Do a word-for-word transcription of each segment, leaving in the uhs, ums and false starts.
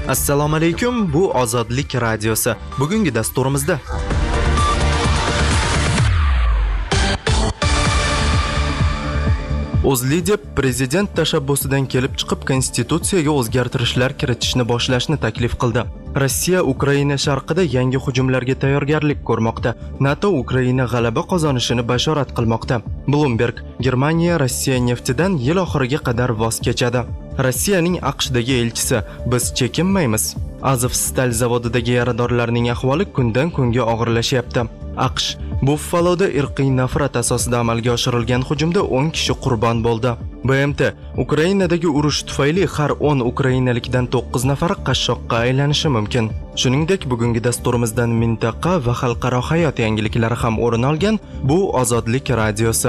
Assalomu alaykum, bu Ozodlik radiosi. Bugungi dasturimizda O'zLiDeP prezident tashabbusidan kelib chiqib konstitutsiyaga o'zgartirishlar kiritishni boshlashni taklif qildi. Rossiya Ukraina sharqida yangi hujumlarga tayyorgarlik ko'rmoqda. NATO Ukraina g'alaba qozonishini bashorat qilmoqda. Bloomberg: Germaniya Rossiya neftidan yil oxiriga qadar voz kechadi. Rossiyaning AQShdagi elchisi: biz chekinmaymiz. Azovstal zavodidagi yaradorlarning ahvoli kundan kunga og'irlashyapti. AQSh: Buffaloda irqiy nafrat asosida amalga oshirilgan hujumda o'n kishi qurbon bo'ldi. B M T: Ukrainadagi urush tufayli har o'n ukrainalikdan to'qqiz nafari qashshoqqa aylanishi mumkin. Shuningdek, bugungi dasturimizdan mintaqa va xalqaro hayot yangiliklari ham o'rin olgan. Bu Ozodlik radiosi.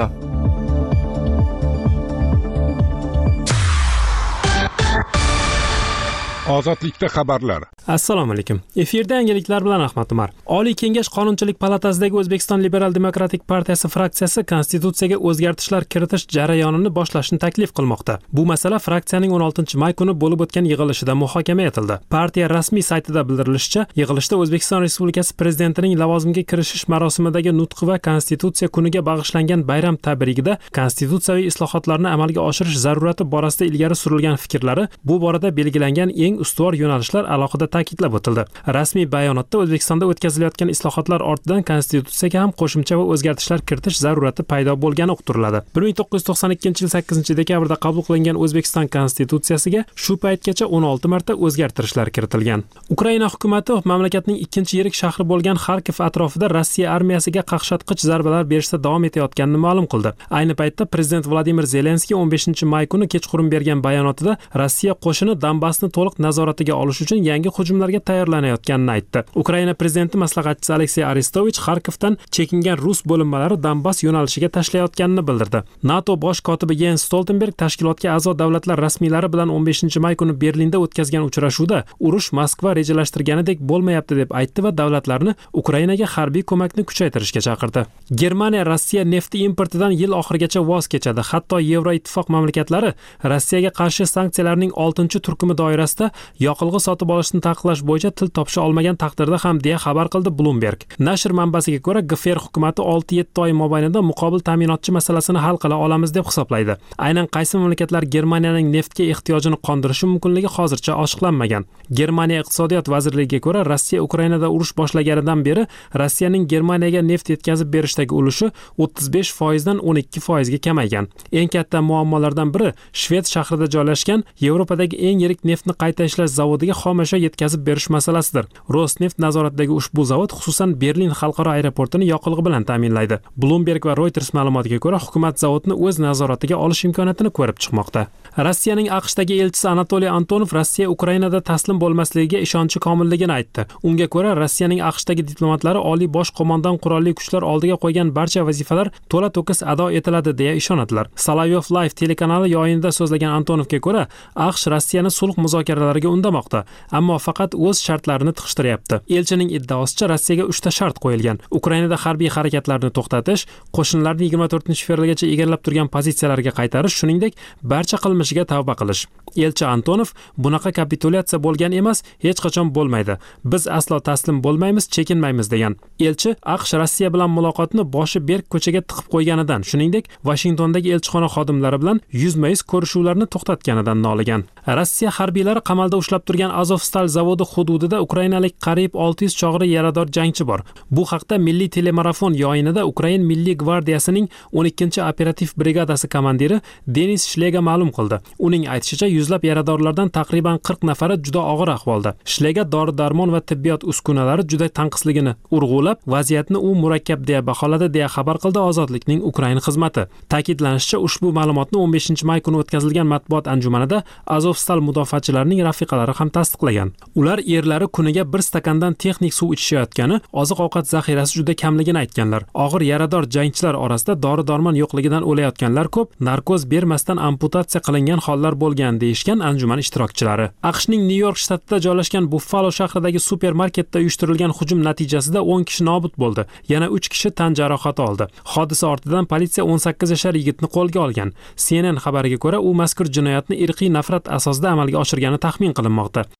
Ozodlikda xabarlar. Assalomu alaykum. Efirda yangiliklar bilan Ahmad Umar. Oliy Kengash Qonunchilik palatasidagi O'zbekiston Liberal Demokratik partiyasi fraksiyasi konstitutsiyaga o'zgartishlar kiritish jarayonini boshlashni taklif qilmoqda. Bu masala fraksiyaning o'n oltinchi may kuni bo'lib o'tgan yig'ilishida muhokama etildi. Partiya rasmiy saytida bildirilishicha, yig'ilishda O'zbekiston Respublikasi prezidentining lavozimga kirishish marosimidagi nutqi va konstitutsiya kuniga bag'ishlangan bayram tabrigida konstitutsiyaviy islohotlarni amalga oshirish zarurati borasida ilgari surilgan fikrlari, bu borada belgilangan eng ustuvor yo'nalishlar alohida ta'kidlab o'tildi. Rasmiy bayonotda O'zbekistonda o'tkazilayotgan islohotlar ortidan konstitutsiyaga ham qo'shimcha va o'zgartishlar kiritish zarurati paydo bo'lgani uqtiriladi. bir ming to'qqiz yuz to'qson ikkinchi yil sakkizinchi dekabrda qabul qilingan O'zbekiston konstitutsiyasiga shu paytgacha o'n olti marta o'zgartirishlar kiritilgan. Ukraina hukumatı mamlakatning ikkinchi yirik shahri bo'lgan Xarkov atrofida Rossiya armiyasiga qaqshatqich zarbalar berishda davom etayotganini ma'lum qildi. Ayni paytda prezident Vladimir Zelenskiy o'n beshinchi may kuni kechqurun bergan bayonotida Rossiya qo'shini Donbassni to'liq nazoratiga olish uchun yangi hujumlarga tayyorlanayotganini aytdi. Ukraina prezidenti maslahatchisi Aleksey Arestovich Xarkovdan chekingan rus bo'linmalari Donbass yo'nalishiga tashlayotganini bildirdi. NATO bosh kotibi Jens Stoltenberg tashkilotga a'zo davlatlar rasmiylari bilan o'n beshinchi may kuni Berlinda o'tkazgan uchrashuvda urush Moskva rejalashtirganidek bo'lmayapti deb aytdi va davlatlarni Ukrainaga harbiy ko'makni kuchaytirishga chaqirdi. Germaniya Rossiya nefti importidan yil oxirigacha voz kechadi. Hatto Yevroittifoq mamlakatlari Rossiyaga qarshi sanksiyalarning oltinchi turkumi doirasida yoqilg'i sotib olishni taqiqlash bo'yicha til topisha olmagan taqdirda ham deya xabar qildi Bloomberg. Nashr manbasiga ko'ra, G F R hukumatı olti yetti oy mobaynida muqobil ta'minotchi masalasini hal qila olamiz deb hisoblaydi. Aynan qaysi mamlakatlar Germaniyaning neftga ehtiyojini qondirishi mumkinligi hozircha ochiqlanmagan. Germaniya iqtisodiyot vazirligiga ko'ra, Rossiya Ukrainada urush boshlaganidan beri Rossiyaning Germaniyaga neft yetkazib berishdagi ulushi o'ttiz besh foizdan o'n ikki foizga kamaygan. Eng katta muammolardan biri Shved shahrida joylashgan Yevropadagi eng yirik neftni qayta ishlash zavodiga xomashyo yetkazib berish masalasidir. Rosneft nazoratidagi ushbu zavod xususan Berlin xalqaro aeroportini yoqilg'i bilan ta'minlaydi. Bloomberg va Reuters ma'lumotiga ko'ra, hukumat zavodni o'z nazoratiga olish imkoniyatini ko'rib chiqmoqda. Rossiyaning AQShdagi elchisi Anatoliy Antonov Rossiya Ukrainada taslim bo'lmasligiga ishonchi komilligini aytdi. Unga ko'ra, Rossiyaning AQShdagi diplomatlari oliy bosh qo'mondon qurolli kuchlar oldiga qo'ygan barcha vazifalar to'la-to'kis ado etiladi deya ishonadilar. Solovyov Live telekanali yo'yinida so'zlagan Antonovga ko'ra, AQSh Rossiyani sulh muzokaralariga undamoqda, ammo faqat o'z shartlarini tiqishtiryapti. Elchining iddaosicha, Rossiyaga uchta shart qo'yilgan: Ukrainada harbiy harakatlarni to'xtatish, qo'shinlarni yigirma to'rtinchi fevralgacha egallab turgan pozitsiyalarga qaytarish, shuningdek, barcha qilmishiga tavba qilish. Elchi Antonov: bunaqa kapitulyatsiya bo'lgan emas, hech qachon bo'lmaydi. Biz aslo taslim bo'lmaymiz, chekinmaymiz degan. Elchi AQSh Rossiya bilan muloqotni boshi berk ko'chaga tiqib qo'yganidan, shuningdek, Washingtondagi elchixona xodimlari bilan yuzma-yuz ko'rishuvlarni to'xtatganidan noligan. Rossiya harbiylari qamalda ushlab turgan Azovstal zavodi hududida ukrainalik qariyb olti yuz chog'ri yarador jangchi bor. Bu haqda Milliy telemarafon yo'yinida Ukrain Milliy gvardiyasining o'n ikkinchi operativ brigadasi komandiri Denis Shlega ma'lum qildi. Uning aytishicha, yuzlab yaradorlardan taqriban qirq nafari juda og'ir ahvolda. Shlega dori-darmon va tibbiyot uskunalari juda tanqisligini urg'ulab, vaziyatni u murakkab deya baholadi deya xabar qildi Ozodlikning Ukraina xizmati. Ta'kidlanishicha, ushbu ma'lumotni o'n beshinchi may kuni o'tkazilgan matbuot anjumanida Azovstal mudofaachilarining rafiqalari ham tasdiqlagan. Ular erlari kuniga bir stakandan texnik suv ichishayotgani, oziq-ovqat zaxirasi juda kamligini aytganlar. Og'ir yarador jangchilar orasida dori-darmon yo'qligidan o'layotganlar ko'p, narkoz bermasdan amputatsiya qilingan hollar bo'lgan deyishgan anjuman ishtirokchilari. AQShning Nyu-York shtatida joylashgan Buffalo shahridagi supermarketda uyushtirilgan hujum natijasida o'n kishi nobud bo'ldi. Yana uch kishi tan jarohati oldi. Hodisa ortidan politsiya o'n sakkiz yashar yigitni qo'lga olgan. C N N xabariga ko'ra, u mazkur jinoyatni irqiy nafrat asosida amalga oshirgani taxmin qilinmoqda.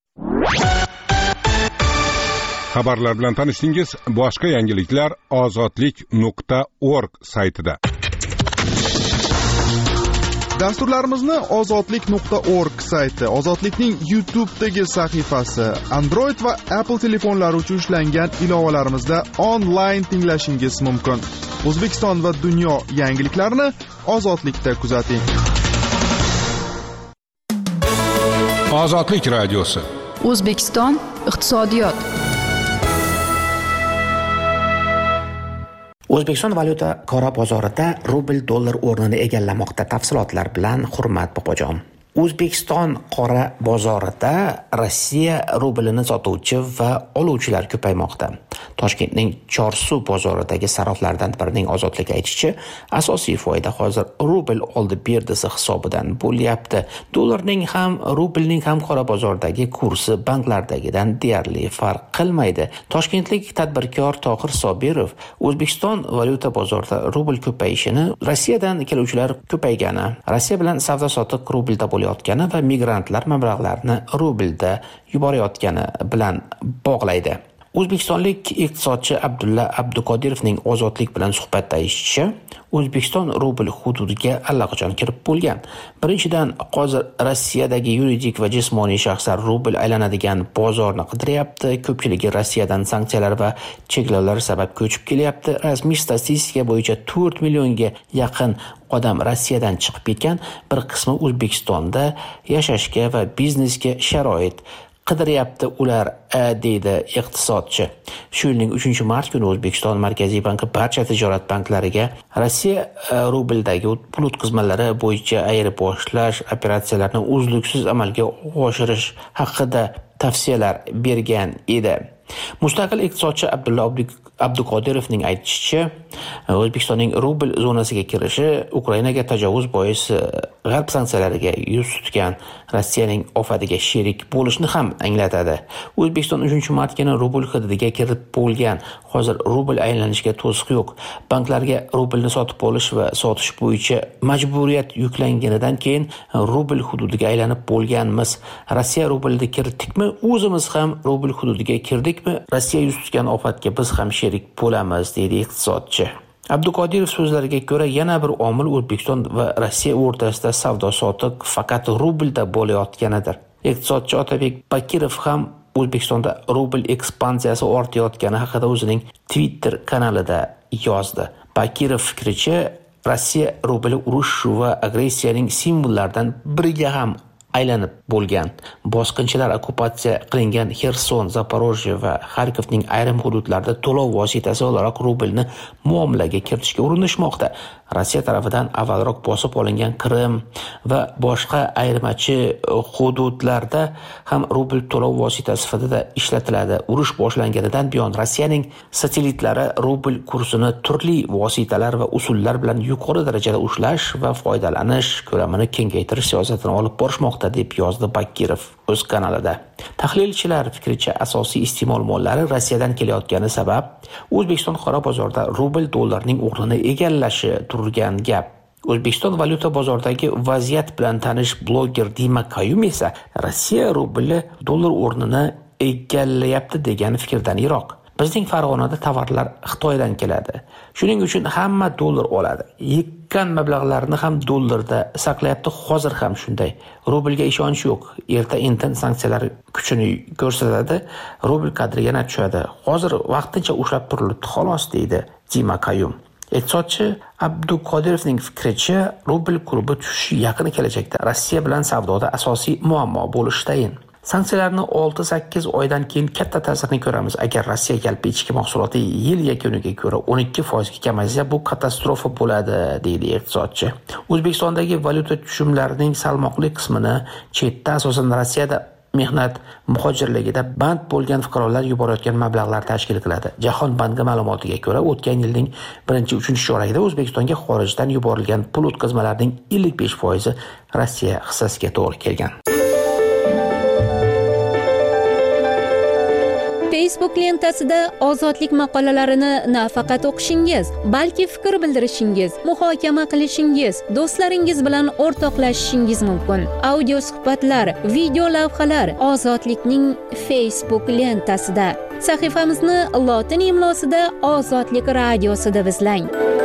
Xabarlar bilan tanishdingiz. Boshqa yangiliklar ozodlik nuqta org saytida. Dasturlarimizni ozodlik nuqta org sayti, Ozodlikning YouTube'dagi sahifasi, Android va Apple telefonlari uchun ishlangan ilovalarimizda onlayn tinglashingiz mumkin. O'zbekiston va dunyo yangiliklarini Ozodlikda kuzating. Ozodlik radiosi. O'zbekiston iqtisodiyot. O'zbekiston valyuta qora bozorida rubl dollar o'rnini egallamoqda. Tafsilotlar bilan Hurmat Bobojon. O'zbekiston qora bozorida Rossiya rublini sotuvchi va oluvchilar ko'paymoqda. Toshkentning Chorsu bozoridagi saroflardan birining Ozodlik aytishicha, asosiy foyda hozir rubl oldi berdisi hisobidan bo'lyapti. Dollarning ham, rublning ham qora bozordagi kursi banklardagidan deyarli farq qilmaydi. Toshkentlik tadbirkor Tohir Sobirov O'zbekiston valyuta bozorida rubl ko'payishini Rossiyadan keluvchilar ko'paygani, Rossiya bilan savdo-sotiq rublda bo'layotgani va migrantlar mablag'larini rublda yuborayotgani bilan bog'laydi. O'zbekistonlik iqtisodchi Abdulla Abdukodirovning Ozodlik bilan suhbatda aytishicha, O'zbekiston rubl hududiga allaqachon kirib bo'lgan. Birinchidan, hozir Rossiyadagi yuridik va jismoniy shaxslar rubl aylanadigan bozorni qidiryapti. Ko'pchiligi Rossiyadan sanksiyalar va cheklovlar sabab ko'chib kelyapti. Rasmiy statistika bo'yicha to'rt millionga yaqin odam Rossiyadan chiqib ketgan, bir qismi O'zbekistonda yashashga va biznesga sharoit qidiryapti ular, deydi iqtisodchi. Shu yilning uchinchi mart kuni O'zbekiston Markaziy banki barcha tijorat banklariga Rossiya rubldagi pul o'tkazmalari bo'yicha ayirboshlash operatsiyalarini uzluksiz amalga oshirish haqida tavsiyalar bergan edi. Mustaqil iqtisodchi Abdulla Abdukodirovning aytishicha, O'zbekistonning rubl zonasiga kirishi Ukrainaga tajovuz boisi g'arb sanksiyalariga yuz tutgan Rossiyaning ofatiga sherik bo'lishni ham anglatadi. O'zbekiston uchinchi mart kuni rubl hududiga kirib bo'lgan. Hozir rubl aylanishiga to'siq yo'q. Banklarga rublni sotib olish va sotish bo'yicha majburiyat yuklanganidan keyin rubl hududiga aylanib bo'lganmiz. Rossiya rublida kirdikmi? O'zimiz ham rubl hududiga kirdikmi? Rossiya yuz tutgan ofatga biz ham sherik bo'lamiz, deydi iqtisodchi. Abdukodirov so'zlariga ko'ra, yana bir omil O'zbekiston va Rossiya o'rtasida savdo-sotiq faqat rublda bo'layotganidir. Iqtisodchi Otabek Bakirov ham O'zbekistonda rubl ekspansiyasi ortayotgani haqida o'zining Twitter kanalida yozdi. Bakirov fikricha, Rossiya rubli urush va agressiyaning simvollaridan biriga ham aylanib bo'lgan. Bosqinchilar okkupatsiya qilingan Xerson, Zaporojye va Xarkovning ayrim hududlarida to'lov vositasi o'laroq rublni muomalaga kiritishga urinishmoqda. Rossiya tarafidan avvalroq bosib olingan Qrim va boshqa ayirmachi hududlarda ham rubl to'lov vositasi sifatida ishlatiladi. Urush boshlanganidan buyon Rossiyaning satelitlari rubl kursini turli vositalar va usullar bilan yuqori darajada ushlash va foydalanish ko'lamini kengaytirish siyosatini olib borishmoqda, deb yozdi Bakirov o'z kanalida. Tahlilchilar fikricha, asosiy iste'mol mollari Rossiyadan kelayotgani sabab O'zbekiston qora bozorida rubl dollarning o'rnini egallashi turgan gap. O'zbekiston valyuta bozoridagi vaziyat bilan tanish bloger Dima Kayum esa Rossiya rubli dollar o'rnini egallayapti degan fikrdan yiroq. Bizning Farg'onada tovarlar Xitoydan keladi. Shuning uchun hamma dollar oladi. Yekkan mablag'larni ham dollarda saqlayapti. Hozir ham shunday. Rublga ishonch yo'q. Erta indin sanksiyalar kuchini ko'rsatadi, rubl qadri yana tushadi. Hozir vaqtincha ushlab turilibdi xolos, deydi Dima Kayum. Iqtisodchi Abdukodirovning fikricha, rubl kursi tushishi yaqin kelajakda Rossiya bilan savdoda asosiy muammo bo'lishi tayin. Sanksiyalarni olti sakkiz oydan keyin katta ta'sirini ko'ramiz. Agar Rossiya yalpi ichki mahsuloti yil yakuniga ko'ra o'n ikki foiz ga kamaysa, bu katastrofa bo'ladi, deydi iqtisodchi. O'zbekistondagi valyuta tushumlarining salmoqli qismini chetda, asosan Rossiyada mehnat muhojirligida band bo'lgan fuqarolar yuborayotgan mablag'lar tashkil qiladi. Jahon banki ma'lumotiga ko'ra, o'tgan yilning birinchi uchinchi chorakida O'zbekistonga xorijdan yuborilgan pul o'tkazmalarining ellik besh foizi Rossiya hissasiga to'g'ri kelgan. Facebook lentasida ozodlik maqolalarini nafaqat o'qishingiz, balki fikr bildirishingiz, muhokama qilishingiz, do'stlaringiz bilan o'rtoqlashishingiz mumkin. Audio suhbatlar, video lavhalar Ozodlikning Facebook lentasida. Sahifamizni lotin imlosida Ozodlik radiosi deb izlang.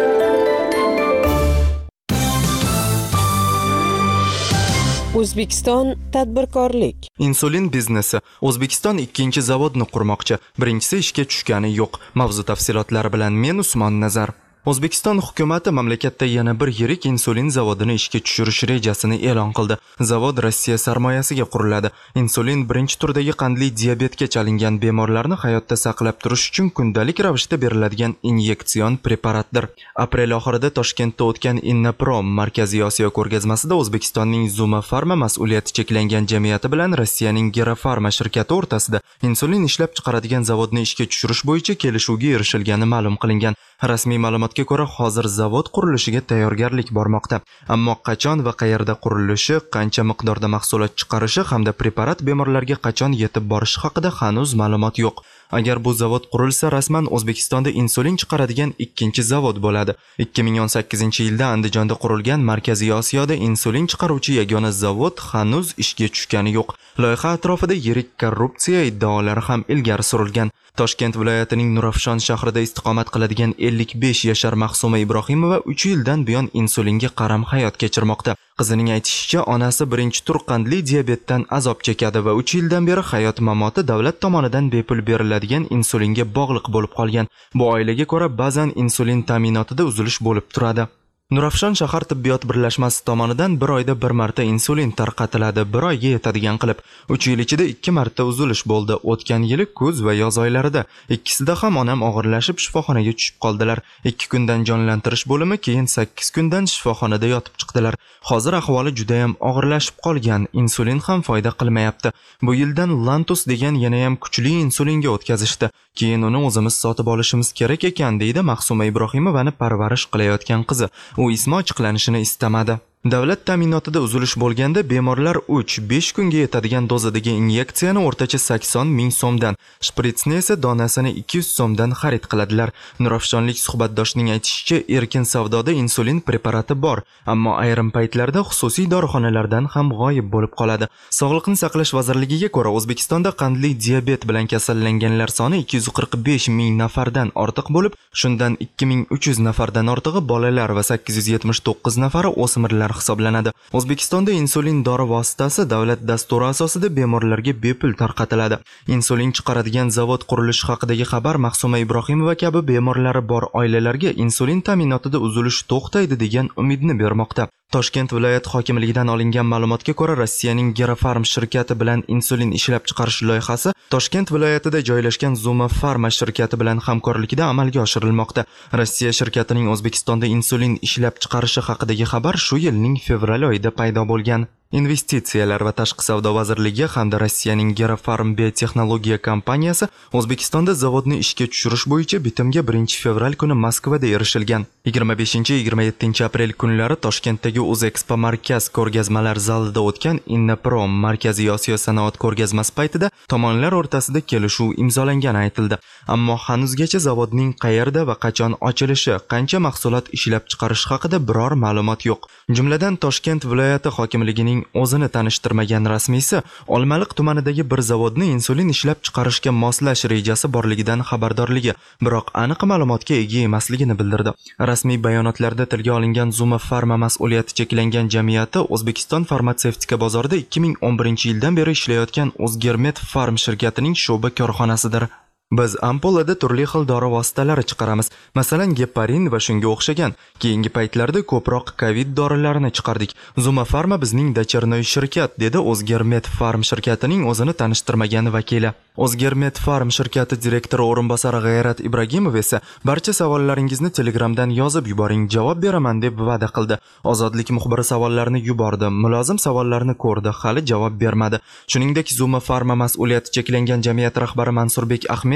O'zbekiston tadbirkorlik. Insulin biznesi. O'zbekiston ikkinchi zavodni qurmoqchi. Birinchisi ishga tushgani yo'q. Mavzu tafsilotlari bilan men Usmon Nazar. O'zbekiston hukumati mamlakatda yana bir yirik insulin zavodini ishga tushirish rejasini e'lon qildi. Zavod Rossiya sarmoyasiga quriladi. Insulin birinchi turdagi qandli diabetga chalingan bemorlarni hayotda saqlab turish uchun kundalik ravishda beriladigan inyektsion preparatdir. Aprel oxirida Toshkentda o'tgan Innaprom Markaziy Osiyo ko'rgazmasida O'zbekistonning Zuma Pharma mas'uliyati cheklangan jamiyati bilan Rossiyaning Gerafarma shirkati o'rtasida insulin ishlab chiqaradigan zavodni ishga tushirish bo'yicha kelishuvga erishilgani ma'lum qilingan. Rasmiy ma'lumotga ko'ra, hozir zavod qurilishiga tayyorgarlik bormoqda. Ammo qachon va qayerda qurilishi, qancha miqdorda mahsulot chiqarishi hamda preparat bemorlarga qachon yetib borishi haqida hanuz ma'lumot yo'q. Agar bu zavod qurilsa, rasman O'zbekistonda insulin chiqaradigan ikkinchi zavod bo'ladi. ikki ming o'n sakkizinchi yilda Andijonda qurilgan Markaziy Osiyoda insulin chiqaruvchi yagona zavod hanuz ishga tushgani yo'q. Loyiha atrofida yirik korrupsiya iddaolari ham ilgari surilgan. Toshkent viloyatining Nurafshon shahrida istiqomat qiladigan ellik besh yashar Mahsuma Ibrohimova uch yildan buyon insulinga qaram hayot kechirmoqda. Qizining aytishicha, onasi birinchi tur qandli diabetdan azob chekadi va uch yildan beri hayot mamoti davlat tomonidan bepul beriladigan insulinga bog'liq bo'lib qolgan. Bu oilaga ko'ra ba'zan insulin ta'minotida uzilish bo'lib turadi. Nurafshon shahar tibbiyot birlashmasi tomonidan bir oyda bir marta insulin tarqatiladi, bir oyga yetadigan qilib. uch yil ichida ikki marta uzilish bo'ldi. O'tgan yili kuz va yoz oylarida. Ikkisida ham onam og'irlashib shifoxonaga tushib qoldilar. ikki kundan jonlantirish bo'limi, keyin sakkiz kundan shifoxonada yotib chiqdilar. Hozir ahvoli juda ham og'irlashib qolgan. Insulin ham foyda qilmayapti. Bu yildan Lantus degan yana ham kuchli insulinga o'tkazishdi. Keyin uni o'zimiz sotib olishimiz kerak ekan, deydi Mahsuma Ibrohimovani parvarish qilayotgan qizi. U ismi ochiqlanishini istamadi. Davlat ta'minotida uzilish bo'lganda bemorlar uch besh kunga yetadigan dozadagi inyeksiyani o'rtacha sakson ming so'mdan, shpritsni esa donasini ikki yuz so'mdan xarid qiladilar. Nurafshonlik suhbatdoshining aytishicha, erkin savdoda insulin preparati bor, ammo ayrim paytlarda xususiy dorixonalardan ham g'oyib bo'lib qoladi. Sog'liqni saqlash vazirligiga ko'ra, O'zbekistonda qandli diabet bilan kasallanganlar soni ikki yuz qirq besh ming nafardan ortiq bo'lib, shundan ikki ming uch yuz nafardan ortig'i bolalar va sakkiz yuz yetmish to'qqiz nafari o'smirlar hisoblanadi. O'zbekistonda insulin dori vositasi davlat dasturi asosida bemorlarga bepul tarqatiladi. Insulin chiqaradigan zavod qurilishi haqidagi xabar Mahsuma Ibrohimova kabi bemorlari bor oilalarga insulin ta'minotida uzilish to'xtaydi degan umidni bermoqda. Toshkent viloyat hokimligidan olingan ma'lumotga ko'ra, Rossiyaning Gerafarm shirkati bilan insulin ishlab chiqarish loyihasi Toshkent viloyatida joylashgan Zuma Pharma shirkati bilan hamkorlikda amalga oshirilmoqda. Rossiya shirkatining O'zbekistonda insulin ishlab chiqarishi haqidagi xabar shu yilning fevral oyida paydo bo'lgan. Investitsiyalar va tashqi savdo vazirligi hamda Rossiyaning Gerafarm biotexnologiya kompaniyasi O'zbekistonda zavodni ishga tushirish bo'yicha bitimga birinchi fevral kuni Moskvada erishilgan. yigirma beshinchi yigirma yettinchi aprel kunlari Toshkentdagi O'zexpo markaz ko'rgazmalar zalida o'tgan Innaprom Markaziy Osiyo sanoat ko'rgazmasi paytida tomonlar o'rtasida kelishuv imzolangani aytildi. Ammo hanuzgacha zavodning qayerda va qachon ochilishi, qancha mahsulot ishlab chiqarish haqida biror ma'lumot yo'q. Jumladan Toshkent viloyati hokimligining o'zini tanishtirmagan rasmiysi Olmaliq tumanidagi bir zavodni insulin ishlab chiqarishga moslash rejasi borligidan xabardorligi, biroq aniq ma'lumotga ega emasligini bildirdi. Rasmiy bayonotlarda tilga olingan Zuma Pharma mas'uliyati cheklangan jamiyati O'zbekiston farmatsevtika bozorida ikki ming o'n birinchi yildan beri ishlayotgan O'zgermet Pharm shirkatining sho'ba korxonasidir. Biz ampulada turli xil dori vositalari chiqaramiz. Masalan, geparin va shunga o'xshagan. Keyingi paytlarda ko'proq Covid dorilarini chiqardik. Zuma Pharma bizning dochernoy shirkat, dedi O'zgermet Pharm shirkatining o'zini tanishtirmagan vakili. O'zgermet Pharm shirkati direktori o'rinbosari G'ayrat Ibragimov esa barcha savollaringizni Telegramdan yozib yuboring, javob beraman deb va'da qildi. Ozodlik muxbiri savollarni yubordi, mulozim savollarni ko'rdi, hali javob bermadi. Shuningdek, Zuma Pharma mas'uliyati cheklangan jamiyat rahbari Mansurbek Ahmed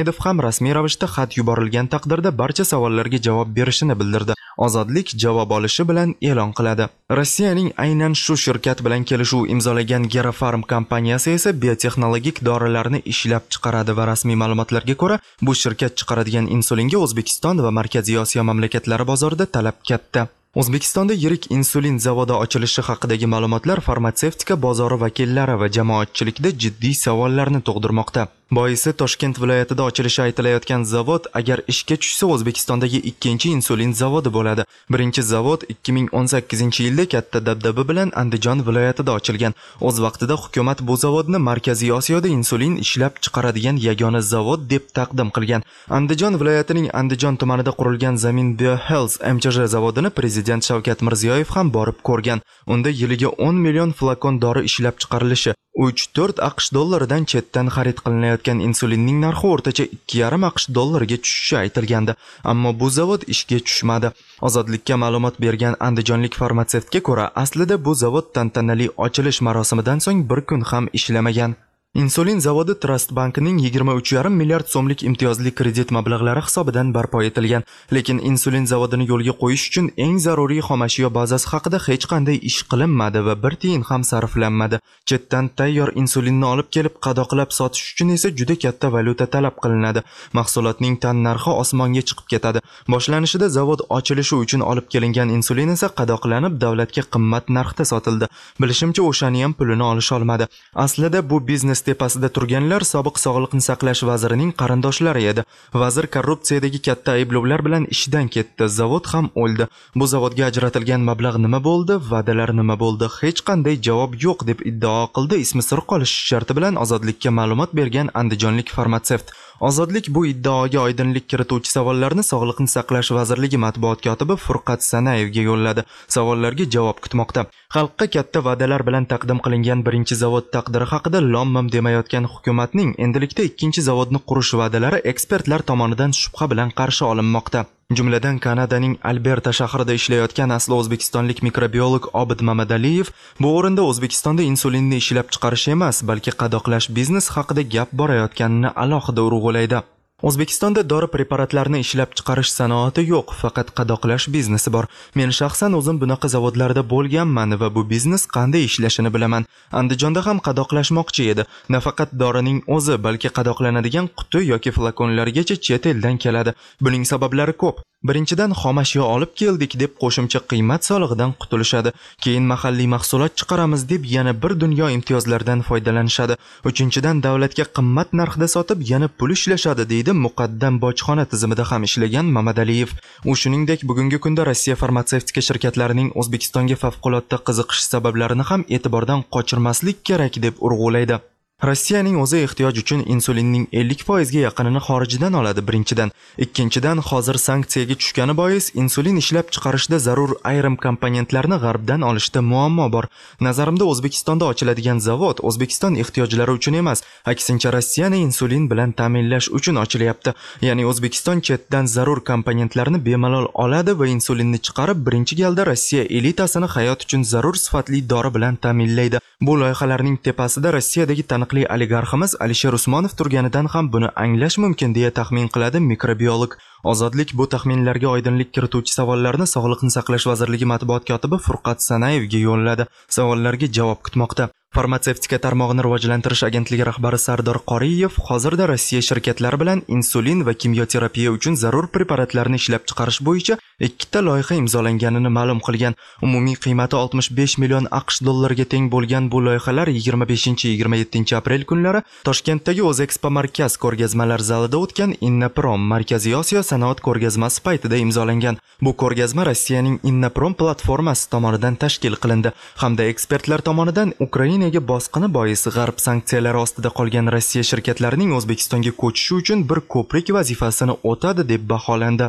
Ahmedov ham rasmiy ravishda xat yuborilgan taqdirda barcha savollarga javob berishini bildirdi. Ozodlik javob olishi bilan e'lon qiladi. Rossiyaning aynan shu shirkat bilan kelishuv imzolagan Gerafarm kompaniyasi esa biotexnologik dorilarni ishlab chiqaradi va rasmiy ma'lumotlarga ko'ra, bu shirkat chiqaradigan insulinga O'zbekiston va Markaziy Osiyo mamlakatlari bozorida talab katta. O'zbekistonda yirik insulin zavodi ochilishi haqidagi ma'lumotlar farmatsevtika bozori vakillari va jamoatchilikda jiddiy savollarni tug'dirmoqda. Boisi Toshkent viloyatida ochilishi aytilayotgan zavod agar ishga tushsa O'zbekistondagi ikkinchi insulin zavodi bo'ladi. Birinchi zavod ikki ming o'n sakkizinchi yilda katta dabdaba bilan Andijon viloyatida ochilgan. O'z vaqtida hukumat bu zavodni Markaziy Osiyoda insulin ishlab chiqaradigan yagona zavod deb taqdim qilgan. Andijon viloyatining Andijon tumanida qurilgan Zamin Biohealth M Ch J zavodini prezident Shavkat Mirziyoyev ham borib ko'rgan. Unda yiliga o'n million flakon dori ishlab chiqarilishi, uch to'rt AQSh dollaridan chetdan xarid qilinayotgan insulinning narxi o'rtacha ikki yarim AQSh dollariga tushishi aytilgandi. Ammo bu zavod ishga tushmadi. Ozodlikka ma'lumot bergan andijonlik farmatsevtga ko'ra, aslida bu zavod tantanali ochilish marosimidan so'ng bir kun ham ishlamagan. Insulin zavodi Trust bankining yigirma uch yarim milliard so'mlik imtiyozli kredit mablag'lari hisobidan barpo etilgan. Lekin insulin zavodini yo'lga qo'yish uchun eng zaruriy xomashyo bazasi haqida hech qanday ish qilinmadi va bir tiyin ham sarflanmadi. Chetdan tayyor insulinni olib kelib qadoqlab sotish uchun esa juda katta valyuta talab qilinadi. Mahsulotning tan narxi osmonga chiqib ketadi. Boshlanishida zavod ochilishi uchun olib kelingan insulin esa qadoqlanib davlatga qimmat narxda sotildi. Bilishimcha, o'shani ham pulini olish olmadi. Aslida bu biznes tepasida turganlar sobiq sog'liqni saqlash vazirining qarindoshlari edi. Vazir korrupsiyadagi katta ayblovlar bilan ishdan ketdi. Zavod ham o'ldi. Bu zavodga ajratilgan mablag' nima bo'ldi? Va'dalar nima bo'ldi? Hech qanday javob yo'q deb iddao qildi. Ismi sir qolishi sharti bilan Ozodlikka ma'lumot bergan andijonlik farmatsevt. Ozodlik bu iddaoga oydinlik kirituvchi savollarni Sog'liqni saqlash vazirligi matbuot kotibi Furqat Sanayevga yo'lladi. Savollarga javob kutmoqda. Xalqqa katta va'dalar bilan taqdim qilingan birinchi zavod taqdiri haqida lom-mim demayotgan hukumatning endilikda ikkinchi zavodni qurish va'dalari ekspertlar tomonidan shubha bilan qarshi olinmoqda. Jumladan Kanadaning Alberta shahrida ishlayotgan asli o'zbekistonlik mikrobiolog Obid Mamadaliyev bu o'rinda O'zbekistonda insulinni ishlab chiqarish emas, balki qadoqlash biznes haqida gap borayotganini alohida urg'ulaydi. O'zbekistonda dori preparatlarini ishlab chiqarish sanoati yo'q, faqat qadoqlash biznesi bor. Men shaxsan o'zim bunaqa zavodlarda bo'lganman va bu biznes qanday ishlashini bilaman. Andijonda ham qadoqlashmoqchi edi. Nafaqat dorining o'zi, balki qadoqlanadigan quti yoki flakonlargacha chet eldan keladi. Buning sabablari ko'p. Birinchidan, xomashyo olib keldik deb qo'shimcha qiymat solig'idan qutulishadi. Keyin mahalliy mahsulot chiqaramiz deb yana bir dunyo imtiyozlardan foydalanishadi. Uchinchidan, davlatga qimmat narxda sotib yana pul ishlashadi, deydi muqaddam bojxona tizimida ham ishlagan Mamadaliyev. U shuningdek, bugungi kunda Rossiya farmatsevtika shirkatlarining O'zbekistonga favqulodda qiziqish sabablarini ham e'tibordan qochirmaslik kerak deb urg'ulaydi. Rossiyaning o'zi ehtiyoj uchun insulinning ellik foiz ga yaqinini xorijdan oladi birinchidan. Ikkinchidan, hozir sanksiyaga tushgani bois insulin ishlab chiqarishda zarur ayrim komponentlarni g'arbdan olishda muammo bor. Nazarimda O'zbekistonda ochiladigan zavod O'zbekiston ehtiyojlari uchun emas, aksincha Rossiyani insulin bilan ta'minlash uchun ochilyapti. Ya'ni O'zbekiston chetdan zarur komponentlarni bemalol oladi va insulinni chiqarib birinchi galda Rossiya elitasini hayot uchun zarur sifatli dori bilan ta'minlaydi. Bu loyihalarning tepasida Rossiyadagi taniqli oligarximiz Alisher Usmonov turganidan ham buni anglash mumkin deya taxmin qiladi mikrobiolog. Ozodlik bu taxminlarga oydinlik kirituvchi savollarni Sog'liqni saqlash vazirligi matbuot kotibi Furqat Sanayevga yo'lladi. Savollarga javob kutmoqda. Farmatsevtika tarmog'ini rivojlantirish agentligi rahbari Sardor Qoriyev hozirda Rossiya shirkatlari bilan insulin va kimyoterapiya uchun zarur preparatlarni ishlab chiqarish bo'yicha ikkita loyiha imzolanganini ma'lum qilgan. Umumiy qiymati oltmish besh million AQSh dollariga teng bo'lgan bu loyihalar yigirma beshinchi yigirma yettinchi aprel kunlari Toshkentdagi O'zexpo markaz ko'rgazmalar zalida o'tgan Innaprom Markaziy Osiyo sanoat ko'rgazmasi paytida imzolangan. Bu ko'rgazma Rossiyaning Innaprom platformasi tomonidan tashkil qilindi hamda ekspertlar tomonidan Ukraina bosqini boisi g'arb sanksiyalari ostida qolgan Rossiya shirkatlarining O'zbekistonga ko'chishi uchun bir ko'prik vazifasini o'tadi deb baholandi.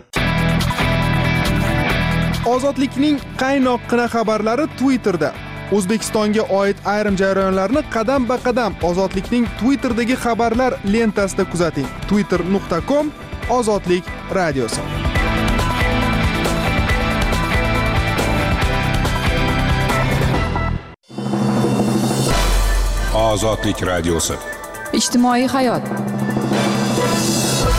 Ozodlikning qaynoqqina xabarlari Twitterda. O'zbekistonga oid ayrim jarayonlarni qadam-ba-qadam Ozodlikning Twitterdagi xabarlar lentasida kuzating. twitter nuqta com Ozodlik radiosi. Ozodlik radiosi. Ijtimoiy hayot.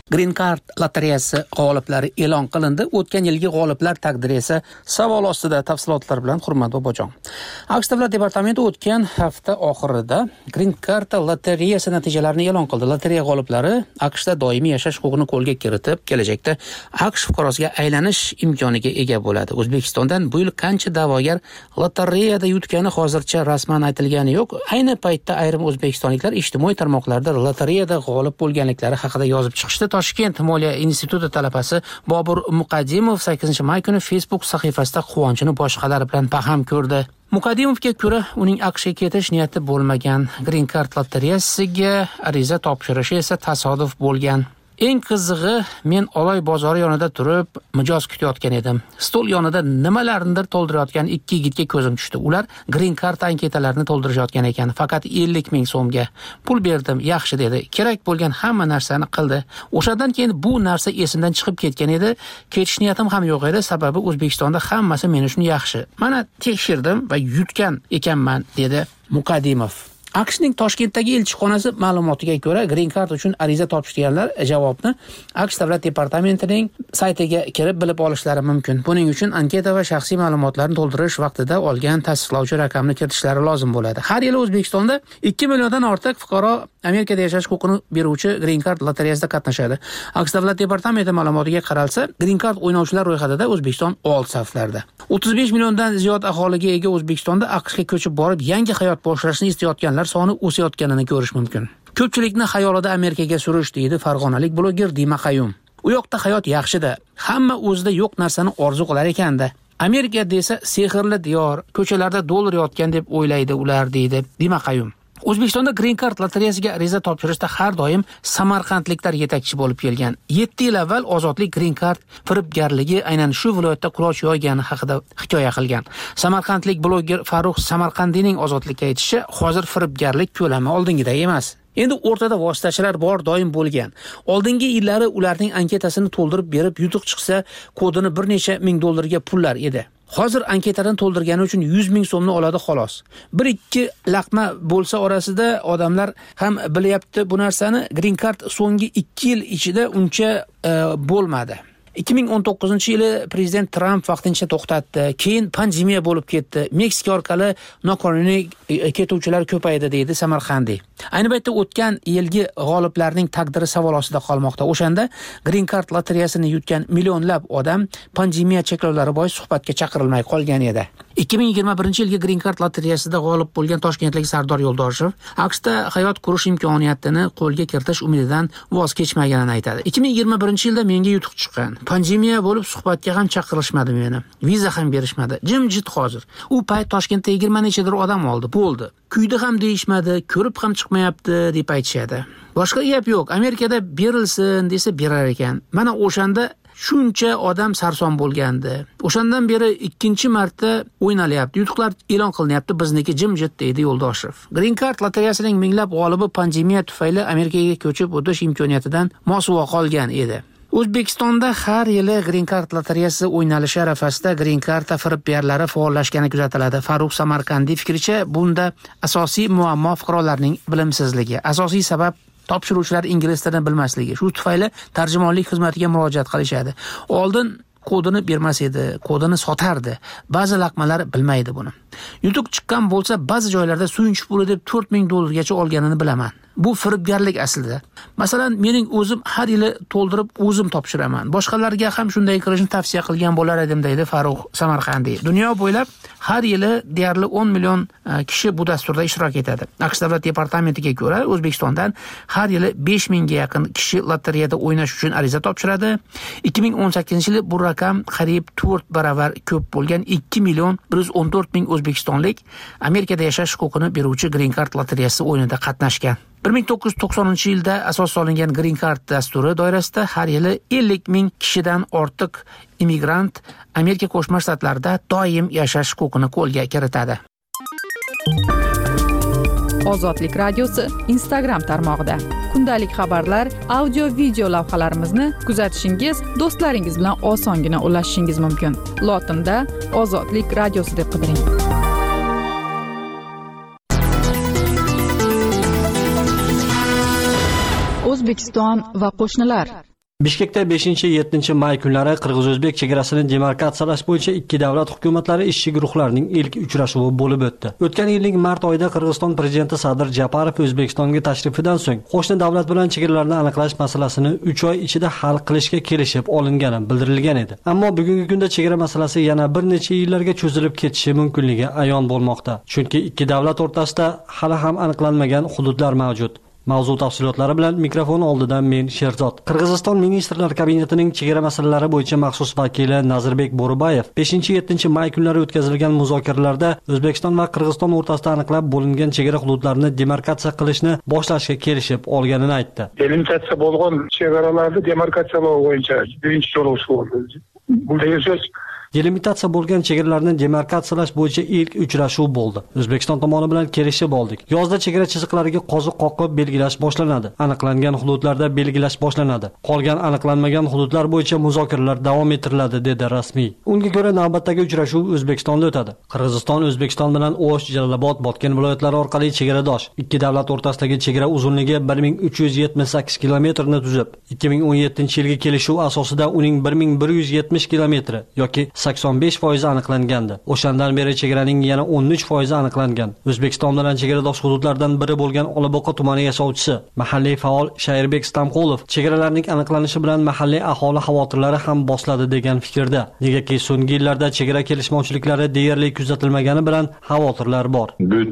Green Card lotereyasi g'oliblari e'lon qilindi. O'tgan yilgi g'oliblar taqdiri esa savol ostida. Tafsilotlar bilan Hurmat Bobojon. AQSh Davlat departamenti o'tgan hafta oxirida Green Card lotereyasi natijalarini e'lon qildi. Lotereya g'oliblari AQShda doimiy yashash huquqini qo'lga kiritib, kelajakda AQSh fuqarosiga aylanish imkoniga ega bo'ladi. O'zbekistondan bu yil qancha da'vogar lotereyada yutgani hozircha rasman aytilgani yo'q. Ayni paytda ayrim o'zbekistonliklar ijtimoiy tarmoqlarda lotereyada g'olib bo'lganliklari haqida yozib chiqishdi. Toshkent Moliya instituti talabasi Bobur Muqaddimov sakkizinchi may kuni Facebook sahifasida quvonchini boshqalar bilan baham ko'rdi. Muqaddimovga ko'ra, uning AQShga ketish niyati bo'lmagan. Green Card lotereyasiga ariza topshirishi esa tasodif bo'lgan. Eng qizig'i, men Oloy bozori yonida turib mijoz kutayotgan edim. Stol yonida nimalarnidir to'ldirayotgan ikki yigitga ko'zim tushdi. Ular Green Card anketalarini to'ldirishayotgan ekan. Faqat ellik ming so'mga pul berdim, yaxshi dedi. Kerak bo'lgan hamma narsani qildi. O'shadan keyin bu narsa esimdan chiqib ketgan edi. Ketish niyatim ham yo'q edi, sababi O'zbekistonda hammasi men uchun yaxshi. Mana tekshirdim va yutgan ekanman, dedi Muqaddimov. AQShning Toshkentdagi elchixonasi ma'lumotiga ko'ra, Green Card uchun ariza topshirganlar javobni AQSh Davlat departamentining saytiga kirib bilib olishlari mumkin. Buning uchun anketa va shaxsiy ma'lumotlarni to'ldirish vaqtida olgan tasdiqlovchi raqamni kiritishlari lozim bo'ladi. Har yili O'zbekistonda ikki milliondan ortiq fuqaro Amerikada yashash huquqini beruvchi Green Card lotereyasida qatnashadi. AQSh Davlat departamenti ma'lumotiga qaralsa, Green Card o'ynovchilar ro'yxatida O'zbekiston old saflarda. o'ttiz besh milliondan ziyod aholiga ega O'zbekistonda AQShga ko'chib borib, yangi hayot boshlashni istayotganlar soni o'sayotganini ko'rish mumkin. Ko'pchilikni xayolida Amerikaga surish, deydi farg'onalik bloger Dima Qayum. U yoqda hayot yaxshida, hamma o'zida yo'q narsani orzu qilar ekanda. Amerika desa sehrli diyor, ko'chalarda dollar yotgan deb o'ylaydi ular, deydi Dima Qayum. O'zbekistonda Green Card lotereyasiga ariza topshirishda har doim samarqandliklar yetakchi bo'lib kelgan. yetti yil avval Ozodlik Green Card firibgarligi aynan shu viloyatda quloch yoygani haqida hikoya qilgan. Samarqandlik bloger Farruh Samarqandiyning Ozodlikka aytishi, hozir firibgarlik ko'lami oldingiday emas. Endi o'rtada vositachilar bor doim bo'lgan. Oldingi yillari ularning anketasini to'ldirib berib, yutuq chiqsa, kodini bir necha ming dollarga pullar edi. Hozir anketadan to'ldirgani uchun yuz ming so'mni oladi xolos. bir ikki laqma bo'lsa orasida odamlar ham bilyapti bu narsani. Green Card so'nggi ikki yil ichida uncha e, bo'lmadi. ikki ming o'n to'qqizinchi yili prezident Trump vaqtincha to'xtatdi. Keyin pandemiya bo'lib ketdi. Meksika orqali noqonuniy ketuvchilar ko'paydi, deydi Samarqandiy. Ayni paytda o'tgan yilgi g'oliblarning taqdiri savol ostida qolmoqda. O'shanda Green Card lotereyasini yutgan millionlab odam pandemiya cheklovlari bois suhbatga chaqirilmay qolgan edi. ikki ming yigirma birinchi yilgi Green Card lotereyasida g'olib bo'lgan toshkentlik Sardor Yo'ldoshev AQShda hayot qurish imkoniyatini qo'lga kiritish umididan voz kechmaganini aytadi. ikki ming yigirma birinchi yilda menga yutuq chiqqan. Pandemiya bo'lib suhbatga ham chaqirishmadi meni. Viza ham berishmadi. Jimjit hozir. U payt Toshkentda yigirma nechadir odam oldi. Bo'ldi. Kuyda ham deyishmadi, ko'rib ham chiqmayapti deb aytishadi. Boshqa gap yo'q. Amerikada berilsin desa berar ekan. Mana o'shanda shuncha odam sarson bo'lgandi. O'shandan beri ikkinchi marta o'ynalyapti. Yutuqlar e'lon qilinyapti, bizniki jimjit, deydi Yo'ldoshev. Green Card lotereyasining minglab g'olibi pandemiya tufayli Amerikaga ko'chib o'tish imkoniyatidan mosuvo qolgan edi. O'zbekistonda har yili Green Card lotereyasi o'ynalishi arafasida Green Card firibgarlari faollashgani kuzatiladi. Farruh Samarqandiy fikricha, bunda asosiy muammo fuqarolarning bilimsizligi. Asosiy sabab topshiruvchilar ingliz tilini bilmasligi. Shu tufayli tarjimonlik xizmatiga murojaat qilishadi. Oldin kodini bermas edi, kodini sotardi. Ba'zi laqmalar bilmaydi buni. Yutuq chiqqan bo'lsa, ba'zi joylarda suyunchi puli deb to'rt ming dollargacha olganini bilaman. Bu firibgarlik aslida. Masalan, mening o'zim har yili to'ldirib o'zim topshiraman. Boshqalarga ham shunday qilishni tavsiya qilgan bo'lar edim, deydi Farruh Samarqandiy. Dunyo bo'ylab har yili deyarli o'n million kishi bu dasturda ishtirok etadi. AQSh Davlat departamentiga ko'ra, O'zbekistondan har yili besh mingga yaqin kishi lotereyada o'ynash uchun ariza topshiradi. ikki ming o'n sakkizinchi yili bu raqam qariyb to'rt baravar ko'p bo'lgan ikki million bir yuz o'n to'rt ming o'zbekistonlik Amerikada yashash huquqini beruvchi Green Card lotereyasi o'yinida qatnashgan. bir ming to'qqiz yuz to'qsoninchi yilda asos solingan Green Card dasturi doirasida har yili ellik ming kishidan ortiq immigrant Amerika Qo'shma Shtatlarida doim yashash huquqini qo'lga kiritadi. Ozodlik radiosi Instagram tarmog'ida kundalik xabarlar, audio video lavhalarimizni kuzatishingiz, do'stlaringiz bilan osongina ulashishingiz mumkin. Lotinda Ozodlik radiosi deb qidiring. O'zbekiston va qo'shnilar Bishkekda beshinchi yettinchi may kunlari qirg'iz-o'zbek chegarasini demarkatsiyalash bo'yicha ikki davlat hukumatlari ishchi guruhlarining ilk uchrashuvi bo'lib o'tdi. O'tgan yilning mart oyida Qirg'iziston prezidenti Sadir Japarov O'zbekistonga tashrifidan so'ng qo'shni davlat bilan chegaralarni aniqlash masalasini uch oy ichida hal qilishga kelishib olingani bildirilgan edi. Ammo bugungi kunda chegara masalasi yana bir necha yillarga cho'zilib ketishi mumkinligi ayon bo'lmoqda. Chunki ikki davlat o'rtasida hali ham aniqlanmagan hududlar mavjud. Mavzu tafsilotlari bilan mikrofon oldidan men Sherzod. Qirg'iziston ministrlar kabinetining chegara masalalari bo'yicha maxsus vakili Nazirbek Bo'ribayev beshinchi yettinchi may kunlari o'tkazilgan muzokaralarda O'zbekiston va Qirg'iziston o'rtasida aniqlab bo'lingan chegara hududlarini demarkatsiya qilishni boshlashga kelishib olganini aytdi. Delimitatsiya bo'lgan chegaralarni demarkatsiyalash bo'yicha birinchi so'rovish bo'ldi. Bu degan so'z Delimitatsiya bo'lgan chegaralarni demarkatsiyalash bo'yicha ilk uchrashuv bo'ldi. O'zbekiston tomoni bilan kelishib oldik. Yozda chegara chiziqlariga qoziq qoqib belgilash boshlanadi. Aniqlangan hududlarda belgilash boshlanadi. Qolgan aniqlanmagan hududlar bo'yicha muzokaralar davom ettiriladi, dedi rasmiy. Unga ko'ra navbatdagi uchrashuv O'zbekistonda o'tadi. Qirg'iziston O'zbekiston bilan O'sh, Jalolobod, Botken viloyatlari orqali chegaradosh. Ikki davlat o'rtasidagi chegara uzunligi bir ming uch yuz yetmish sakkiz kilometrni tuzib, ikki ming o'n yettinchi yilgi kelishuv asosida uning bir ming bir yuz yetmish kilometri yoki sakson besh foiz aniqlangandi. O'shandan beri chegaraning yana o'n uch foiz aniqlangan. O'zbekiston bilan chegaradosh hududlardan biri bo'lgan Olaboqa tumani yashovchisi, mahalliy faol Shairbek Stamqulov chegaralarning aniqlanishi bilan mahalliy aholi xavotirlari ham bosiladi degan fikrda. Negaki so'nggi yillarda chegara kelishmovchiliklari deyarli kuzatilmagani bilan xavotirlar bor.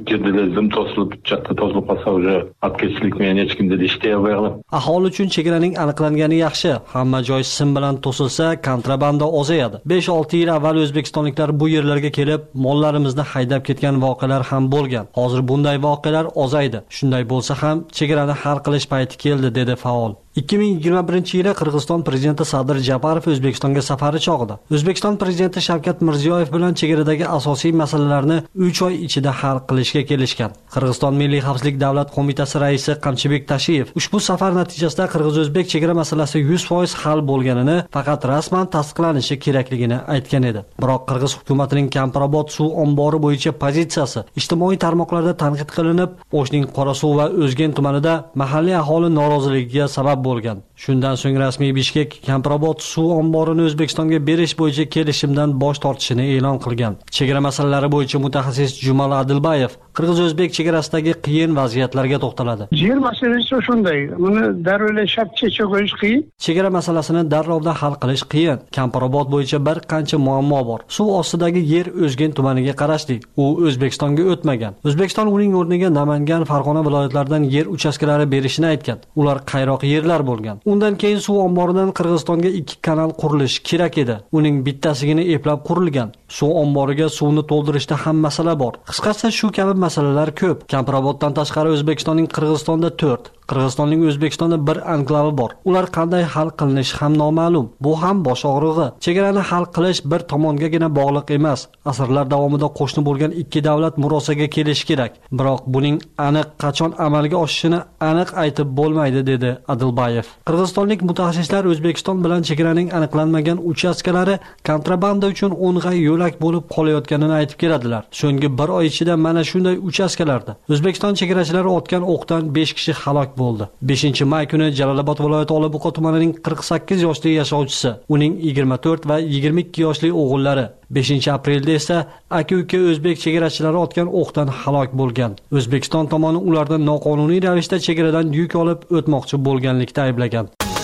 Aholi uchun chegaraning aniqlangani yaxshi. Hamma joy sim bilan to'silsa, kontrabanda ozayadi. besh olti yil avval o'zbekistonliklar bu yerlarga kelib, mollarimizni haydab ketgan voqealar ham bo'lgan. Hozir bunday voqealar ozaydi. Shunday bo'lsa ham chegarani hal qilish payti keldi, dedi faol. ikki ming yigirma birinchi yili Qirg'iziston prezidenti Sadir Japarov O'zbekistonga safari chog'ida O'zbekiston prezidenti Shavkat Mirziyoyev bilan chegaradagi asosiy masalalarni uch oy ichida hal qilishga kelishgan. Qirg'iziston Milliy xavfsizlik davlat qo'mitasi raisi Qamchibek Tashiyev ushbu safar natijasida qirg'iz-o'zbek chegara masalasi yuz foiz hal bo'lganini, faqat rasman tasdiqlanishi kerakligini aytgan edi. Biroq Qirg'iz hukumatining Kamprobod suv ombori bo'yicha pozitsiyasi ijtimoiy tarmoqlarda tanqid qilinib, O'shning Qorasuv va O'zgen tumanida mahalliy aholi noroziligiga sabab bo'lgan. Shundan so'ng rasmiy Bishkek Kamprobod suv omborini O'zbekistonga berish bo'yicha kelishimdan bosh tortishini e'lon qilgan. Chegara masalalari bo'yicha mutaxassis Jumal Adilbayev qirg'iz-o'zbek chegarasidagi qiyin vaziyatlarga to'xtaladi. Yer masalasi shunday, uni darrov shart chechib qo'yish qiyin. Chegara masalasini darrovda hal qilish qiyin. Kamprobod bo'yicha bir qancha muammo bor. Suv ostidagi yer O'zgen tumaniga qarashli. U O'zbekistonga o'tmagan. O'zbekiston uning o'rniga Namangan, Farg'ona viloyatlaridan yer uchastkalari berishini aytgan. Ular qayroq yerlar bo'lgan. Undan keyin suv omboridan Qirg'izistonga ikki kanal qurilishi kerak edi. Uning bittasigini eplab qurilgan. Suv omboriga suvni to'ldirishda ham masala bor. Qisqasi shu kabi masalalar ko'p. Kamproboddan tashqari O'zbekistonning Qirg'izistonda to'rt, Qirg'izistonning O'zbekistonda bir anklavi bor. Ular qanday hal qilinishi ham noma'lum. Bu ham bosh og'rig'i. Chegarani hal qilish bir tomongagina bog'liq emas. Asrlar davomida qo'shni bo'lgan ikki davlat murosaga kelishi kerak. Biroq buning aniq qachon amalga oshishini aniq aytib bo'lmaydi, dedi Adilbayev. Qirg'izistonlik mutaxassislar O'zbekiston bilan chegaraning aniqlanmagan uchastkalari kontrabanda uchun o'ng'ay yo'lak bo'lib qolayotganini aytib keladilar. So'nggi bir oy ichida mana shunday uchastkalarda O'zbekiston chegarachilari otgan o'qdan besh kishi halok bo'ldi. beshinchi may kuni Jalolobod viloyati Olaboqa tumanining qirq sakkiz yoshli yashovchisi, uning yigirma to'rt va yigirma ikki yoshli o'g'illari, beshinchi aprelda esa aka-uka o'zbek chegarachilari otgan o'qdan halok bo'lgan. O'zbekiston tomoni ularni noqonuniy ravishda chegaradan yuk olib o'tmoqchi bo'lganlikda ayblagan.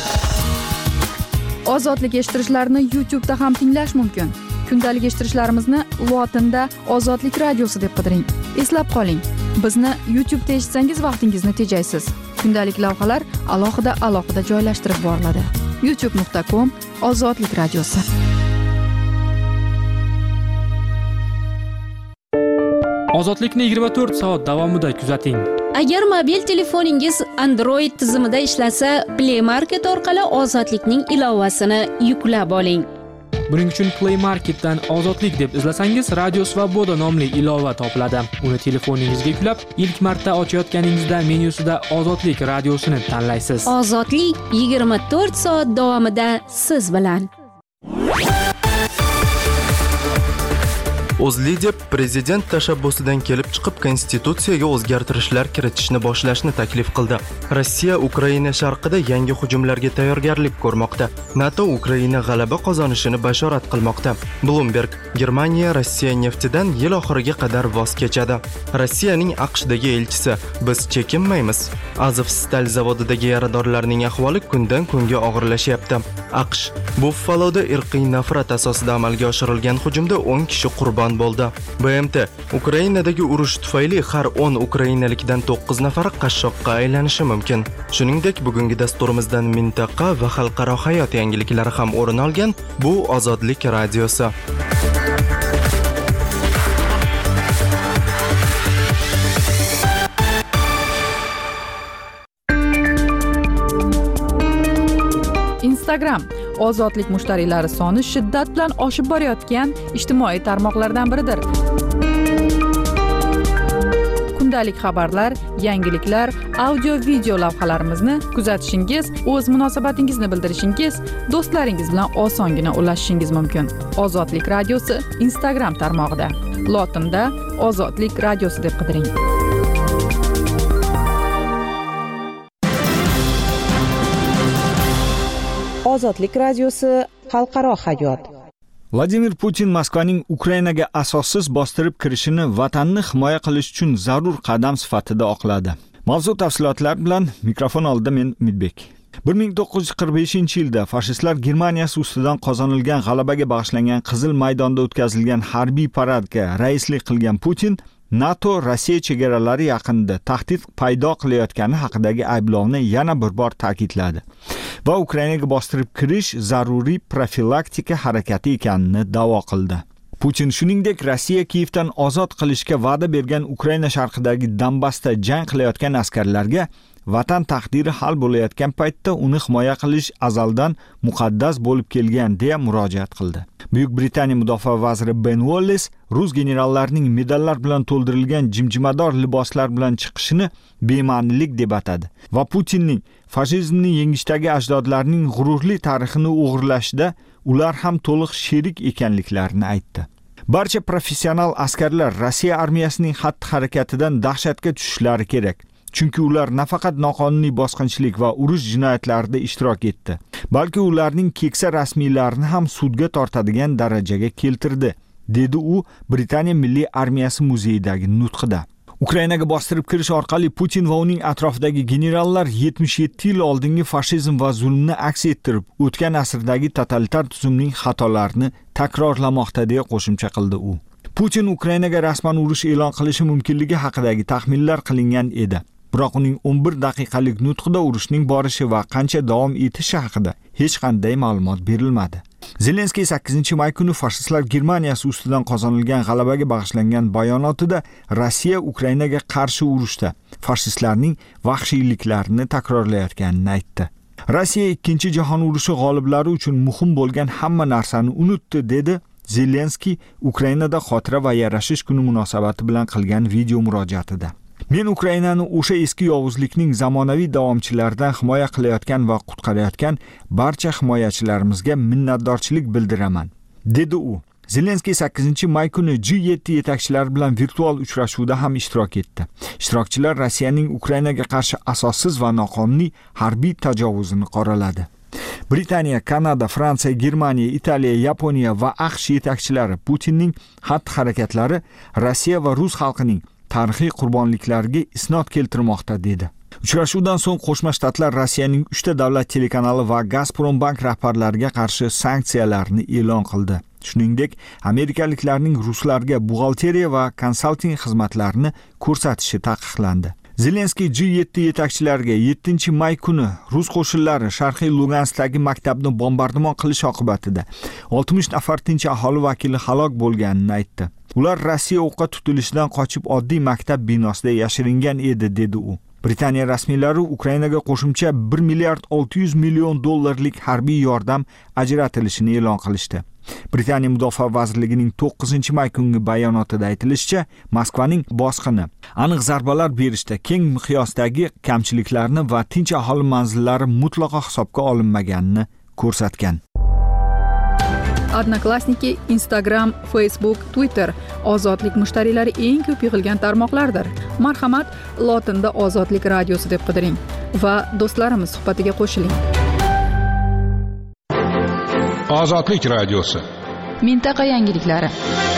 Ozodlik eshittirishlarni YouTube da ham tinglash mumkin. Kundalik eshittirishlarimizni lotinda Ozodlik radiosi deb qidiring. Eslab qoling, bizni YouTube da eshitsangiz vaqtingizni tejaysiz. Kundalik lavhalar alohida alohida joylashtirib boriladi. youtube nuqta com Ozodlik radiosi. Ozodlikni yigirma to'rt soat davomida kuzating. Agar mobil telefoningiz Android tizimida ishlasa, Play Market orqali Ozodlikning ilovasini yuklab oling. Buning uchun Play Marketdan Ozodlik deb izlasangiz, Radio Svoboda nomli ilova topiladi. Uni telefoningizga yuklab, ilk marta ochayotganingizda menyusida Ozodlik radiosini tanlaysiz. Ozodlik yigirma to'rt soat davomida siz bilan. O'zLiDep prezident tashabbusidan kelib chiqib konstitutsiyaga o'zgartirishlar kiritishni boshlashni taklif qildi. Rossiya Ukraina sharqida yangi hujumlarga tayyorgarlik ko'rmoqda. NATO Ukraina g'alaba qozonishini bashorat qilmoqda. Bloomberg: Germaniya Rossiya neftidan yil oxiriga qadar voz kechadi. Rossiyaning AQShdagi elchisi: biz chekinmaymiz. Azovstal zavodidagi yaradorlarning ahvoli kundan kunga og'irlashyapti. AQSh: Buffaloda irqiy nafrat asosida amalga oshirilgan hujumda o'n kishi qurbon bo'ldi. B M T: Ukrainadagi urush tufayli har o'n ukrainalikdan to'qqiz nafari qashshoqqa aylanishi mumkin. Shuningdek, bugungi dasturimizdan mintaqa va xalqaro hayot yangiliklari ham o'rin olgan. Bu Ozodlik radiosi. Instagram ozodlik mushtariylari soni shiddat bilan oshib borayotgan ijtimoiy tarmoqlardan biridir. Kundalik xabarlar, yangiliklar, audio video lavhalarimizni kuzatishingiz, o'z munosabatingizni bildirishingiz, do'stlaringiz bilan osongina ulashishingiz mumkin. Ozodlik radiosi Instagram tarmog'ida. Lotinda Ozodlik radiosi deb qidiring. Ozodlik radiosi xalqaro hayot. Vladimir Putin Moskvaning Ukrainaga asossiz bostirib kirishini vatanni himoya qilish uchun zarur qadam sifatida oqladi. Mavzu tafsilotlar bilan mikrofon oldida men Umidbek. bir ming to'qqiz yuz qirq beshinchi yilda fashistlar Germaniyasi ustidan qozonilgan g'alabaga bag'ishlangan Qizil maydonda o'tkazilgan harbiy paradga raislik qilgan Putin NATO Rossiya chegaralari yaqinida tahdid paydo qilayotgani haqidagi ayblovni yana bir bor ta'kidladi va Ukrainaga bostirib kirish zaruriy profilaktika harakati ekanini da'vo qildi. Putin shuningdek Rossiya Kiyevdan ozod qilishga va'da bergan Ukraina sharqidagi Donbassda jang qilayotgan askarlarga vatan taqdiri hal bo'layotgan paytda uni himoya qilish azaldan muqaddas bo'lib kelgan deya murojaat qildi. Buyuk Britaniya mudofaa vaziri Ben Wallace rus generallarining medallar bilan to'ldirilgan jimjimador liboslar bilan chiqishini bema'nilik deb atadi va Putinning fashizmni yengishdagi ajdodlarining g'ururli tarixini o'g'irlashda ular ham to'liq sherik ekanliklarini aytdi. Barcha professional askarlar Rossiya armiyasining xatti-harakatidan dahshatga tushishlari kerak. Chunki ular nafaqat noqonuniy bosqinchilik va urush jinoyatlarida ishtirok etdi, balki ularning keksa rasmiylarini ham sudga tortadigan darajaga keltirdi, dedi u Britaniya Milliy armiyasi muzeyidagi nutqida. Ukrainaga bostirib kirish orqali Putin va uning atrofidagi generallar yetmish yetti yil oldingi fashizm va zulmni aks ettirib, o'tgan asrdagi totalitar tuzumning xatolarini takrorlamoqda deya qo'shimcha qildi u. Putin Ukrainaga rasman urush e'lon qilishi mumkinligi haqidagi taxminlar qilingan edi. Biroq uning o'n bir daqiqalik nutqida urushning borishi va qancha davom etishi haqida hech qanday ma'lumot berilmadi. Zelenskiy sakkizinchi may kuni fashistlar Germaniyasi ustidan qozonilgan g'alabaga bag'ishlangan bayonotida Rossiya Ukrainaga qarshi urushda fashistlarning vahshiyliklarini takrorlayotganini aytdi. Rossiya ikkinchi jahon urushi g'oliblari uchun muhim bo'lgan hamma narsani unutdi, dedi Zelenskiy Ukrainada xotira va yarashish kuni munosabati bilan qilgan video murojaatida. Men Ukrainani o'sha eski yovuzlikning zamonaviy davomchilaridan himoya qilayotgan va qutqarayotgan barcha himoyachilarimizga minnatdorchilik bildiraman, dedi u. Zelenskiy sakkizinchi may kuni G yetti yetakchilari bilan virtual uchrashuvda ham ishtirok etdi. Ishtirokchilar Rossiyaning Ukrainaga qarshi asossiz va noqonuniy harbiy tajovuzini qoraladi. Britaniya, Kanada, Fransiya, Germaniya, Italiya, Yaponiya va AQSh yetakchilari Putinning xatti-harakatlari Rossiya va rus xalqining tarixiy qurbonliklariga isnod keltirmoqda, dedi. Uchrashuvdan so'ng Qo'shma Shtatlar Rossiyaning uchta davlat telekanali va Gazprombank rahbarlariga qarshi sanksiyalarni e'lon qildi. Shuningdek, amerikaliklarning ruslarga buxgalteriya va konsalting xizmatlarini ko'rsatishi taqiqlandi. Zelenskiy G yetti yetakchilariga yettinchi may kuni rus qo'shinlari Sharqiy Luganskdagi maktabni bombardimon qilish oqibatida oltmish nafar tinch aholi vakili halok bo'lganini aytdi. Ular Rossiya o'qqa tutilishidan qochib oddiy maktab binosida yashiringan edi, dedi u. Britaniya rasmiylari Ukrainaga qo'shimcha bir milliard olti yuz million dollarlik harbiy yordam ajratilishini e'lon qilishdi. Britaniya Mudofaa vazirligining to'qqizinchi may kungi bayonotida aytilishicha, Moskvaning bosqini aniq zarbalar berishda keng miqyosdagi kamchiliklarni va tinch aholi manzillari mutlaqo hisobga olinmaganini ko'rsatgan. Odnoklassniki, Instagram, Facebook, Twitter ozodlik mushtariylari eng ko'p yig'ilgan tarmoqlardir. Marhamat, lotinda Ozodlik radiosi deb qidiring va do'stlarimiz suhbatiga qo'shiling. Ozodlik radiosi. Mintaqa yangiliklari.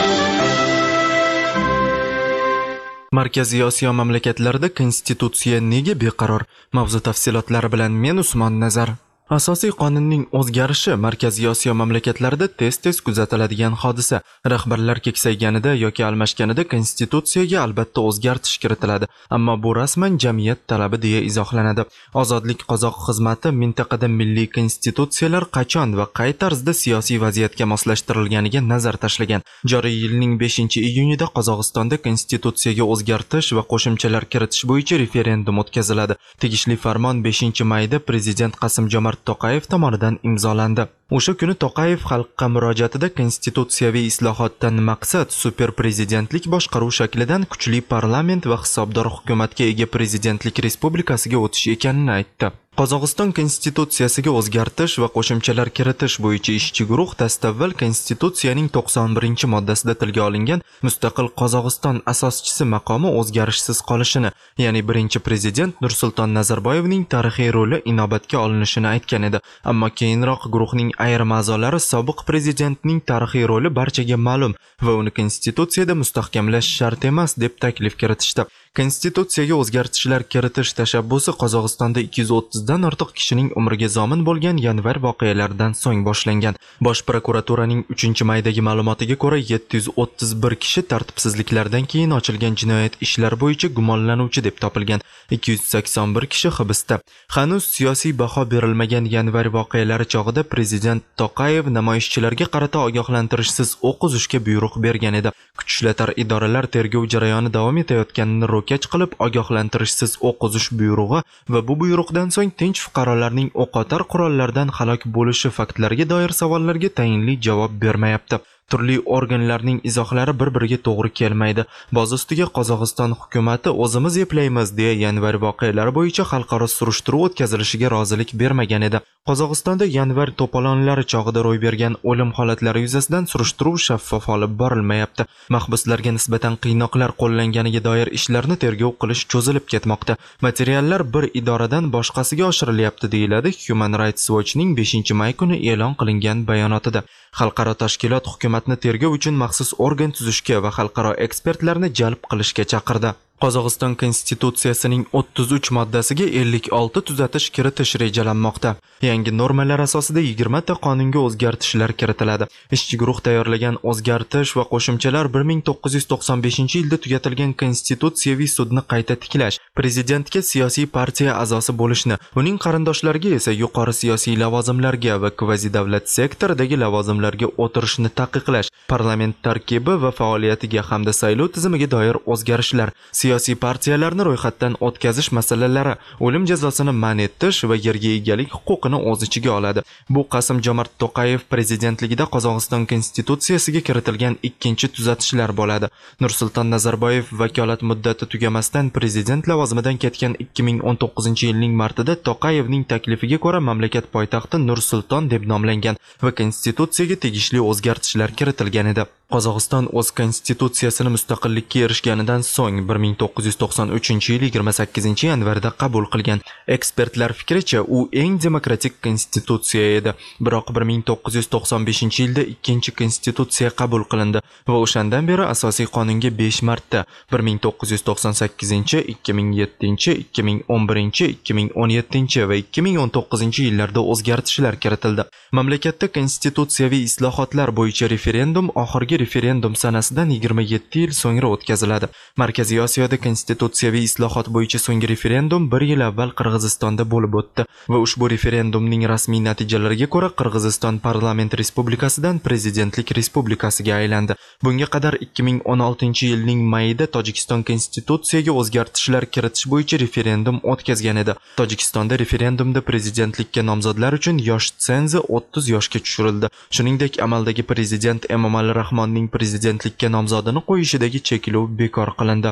Markaziy Osiyo mamlakatlarida konstitutsiya nega beqaror? Mavzu tafsilotlari bilan men Usmon Nazar. Asosiy qonunning o'zgarishi Markaziy Osiyo mamlakatlarida tez-tez kuzatiladigan hodisa. Rahbarlar keksayganida yoki almashganida konstitutsiyaga albatta o'zgartish kiritiladi, ammo bu rasman jamiyat talabi deya izohlanadi. Ozodlik qozoq xizmati mintaqada milliy konstitutsiyalar qachon va qay tarzda siyosiy vaziyatga moslashtirilganiga nazar tashlagan. Joriy yilning beshinchi iyunida Qozog'istonda konstitutsiyaga o'zgartish va qo'shimchalar kiritish bo'yicha referendum o'tkaziladi. Tegishli farmon beshinchi mayda prezident Qasim-Jomart To'qayev tomonidan imzolandi. O'sha kuni To'qayev xalqqa murojaatida konstitutsiyaviy islohotdan maqsad super prezidentlik boshqaruv shaklidan kuchli parlament va hisobdor hukumatga ega prezidentlik respublikasiga o'tish ekanini aytdi. Qozog'iston konstitutsiyasiga o'zgartish va qo'shimchalar kiritish bo'yicha ishchi guruh dastavval konstitutsiyaning to'qson birinchi moddasida tilga olingan mustaqil Qozog'iston asoschisi maqomi o'zgarishsiz qolishini, ya'ni birinchi prezident Nursulton Nazarboyevning tarixiy roli inobatga olinishini aytgan edi. Ammo keyinroq guruhning ayrim a'zolari sobiq prezidentning tarixiy roli barchaga ma'lum va uni konstitutsiyada mustahkamlash shart emas deb taklif kiritishdi. Konstitutsiyaga o'zgartishlar kiritish tashabbusi Qozog'istonda ikki yuz o'ttizdan ortiq kishining umriga zomin bo'lgan yanvar voqealaridan so'ng boshlangan. Bosh prokuraturaning uchinchi maydagi ma'lumotiga ko'ra yetti yuz o'ttiz bir kishi tartibsizliklardan keyin ochilgan jinoyat ishlari bo'yicha gumonlanuvchi deb topilgan. ikki yuz sakson bir kishi hibsda. Hanuz siyosiy baho berilmagan yanvar voqealari chog'ida prezident To'qayev namoyishchilarga qarata ogohlantirishsiz o'q uzishga buyruq bergan edi. Kuch-ishlatar idoralar tergov jarayoni davom etayotganini ro'kach qilib ogohlantirishsiz o'q uzish buyrug'i va bu buyruqdan so'ng tinch fuqarolarning o'qotar qurollardan halok bo'lishi faktlariga doir savollarga tayinli javob bermayapti. Turli organlarning izohlari bir-biriga to'g'ri kelmaydi. Boz ustiga Qozog'iston hukumatı o'zimiz eplaymiz deya yanvar voqealari bo'yicha xalqaro surishtiruv o'tkazilishiga rozilik bermagan edi. Qozog'istonda yanvar to'polonlari chog'ida ro'y bergan o'lim holatlari yuzasidan surishtiruv shaffof olib borilmayapti. Mahbuslarga nisbatan qiynoqlar qo'llanganiga doir ishlarni tergov qilish cho'zilib ketmoqda. Materiallar bir idoradan boshqasiga oshirilyapti deyiladi Human Rights Watchning beshinchi may kuni e'lon qilingan bayonotida. Xalqaro tashkilot hukumatni tergov uchun maxsus organ tuzishga va xalqaro ekspertlarni jalb qilishga chaqirdi. Qozog'iston konstitutsiyasining o'ttiz uch moddasiga ellik olti tuzatish kiritish rejalanmoqda. Yangi normalar asosida yigirma ta qonunga o'zgartishlar kiritiladi. Ishchi guruh tayyorlagan o'zgartish va qo'shimchalar bir ming to'qqiz yuz to'qson beshinchi yilda tugatilgan konstitutsiyaviy sudni qayta tiklash, prezidentga siyosiy partiya a'zosi bo'lishni, uning qarindoshlariga esa yuqori siyosiy lavozimlarga va kvazi davlat sektoridagi lavozimlarga o'tirishni taqiqlash, parlament tarkibi va faoliyatiga hamda saylov tizimiga doir o'zgarishlar, siyosiy partiyalarni ro'yxatdan o'tkazish masalalari, o'lim jazosini man etish va yerga egalik huquqini o'z ichiga oladi. Bu Qasim-Jomart To'qayev prezidentligida Qozog'iston konstitutsiyasiga kiritilgan ikkinchi tuzatishlar bo'ladi. Nursulton Nazarboyev vakolat muddati tugamasdan prezident lavozimidan ketgan ikki ming o'n to'qqizinchi yilning martida To'qayevning taklifiga ko'ra mamlakat poytaxti Nur-Sulton deb nomlangan va konstitutsiyaga tegishli o'zgartishlar kiritilgan edi. Qozog'iston o'z konstitutsiyasini mustaqillikka erishganidan so'ng bir ming to'qqiz yuz to'qson uchinchi yil yigirma sakkizinchi yanvarda qabul qilgan. Ekspertlar fikricha, u eng demokratik konstitutsiya edi. Biroq bir ming to'qqiz yuz to'qson beshinchi yilda ikkinchi konstitutsiya qabul qilindi va o'shandan beri asosiy qonunga besh marta bir ming to'qqiz yuz to'qson sakkizinchi, ikki ming yettinchi, ikki ming o'n birinchi, ikki ming o'n yettinchi va ikki ming o'n to'qqizinchi yillarda o'zgartishlar kiritildi. Mamlakatda konstitutsiyaviy islohotlar bo'yicha referendum oxirgi referendum sanasidan yigirma yetti yil so'ngra o'tkaziladi. Markaziy Osiyoda konstitutsiyaviy islohot bo'yicha so'nggi referendum bir yil avval Qirg'izistonda bo'lib o'tdi va ushbu referendumning rasmiy natijalariga ko'ra Qirg'iziston parlament respublikasidan prezidentlik respublikasiga aylandi. Bunga qadar ikki ming o'n oltinchi yilning mayida Tojikiston konstitutsiyaga o'zgartishlar kiritish bo'yicha referendum o'tkazgan edi. Tojikistonda referendumda prezidentlikka nomzodlar uchun yosh tsenzi o'ttiz yoshga tushirildi. Shuningdek, amaldagi prezident Emomali Rahmonning prezidentlikka nomzodini qo'yishidagi cheklov bekor qilindi. Keyin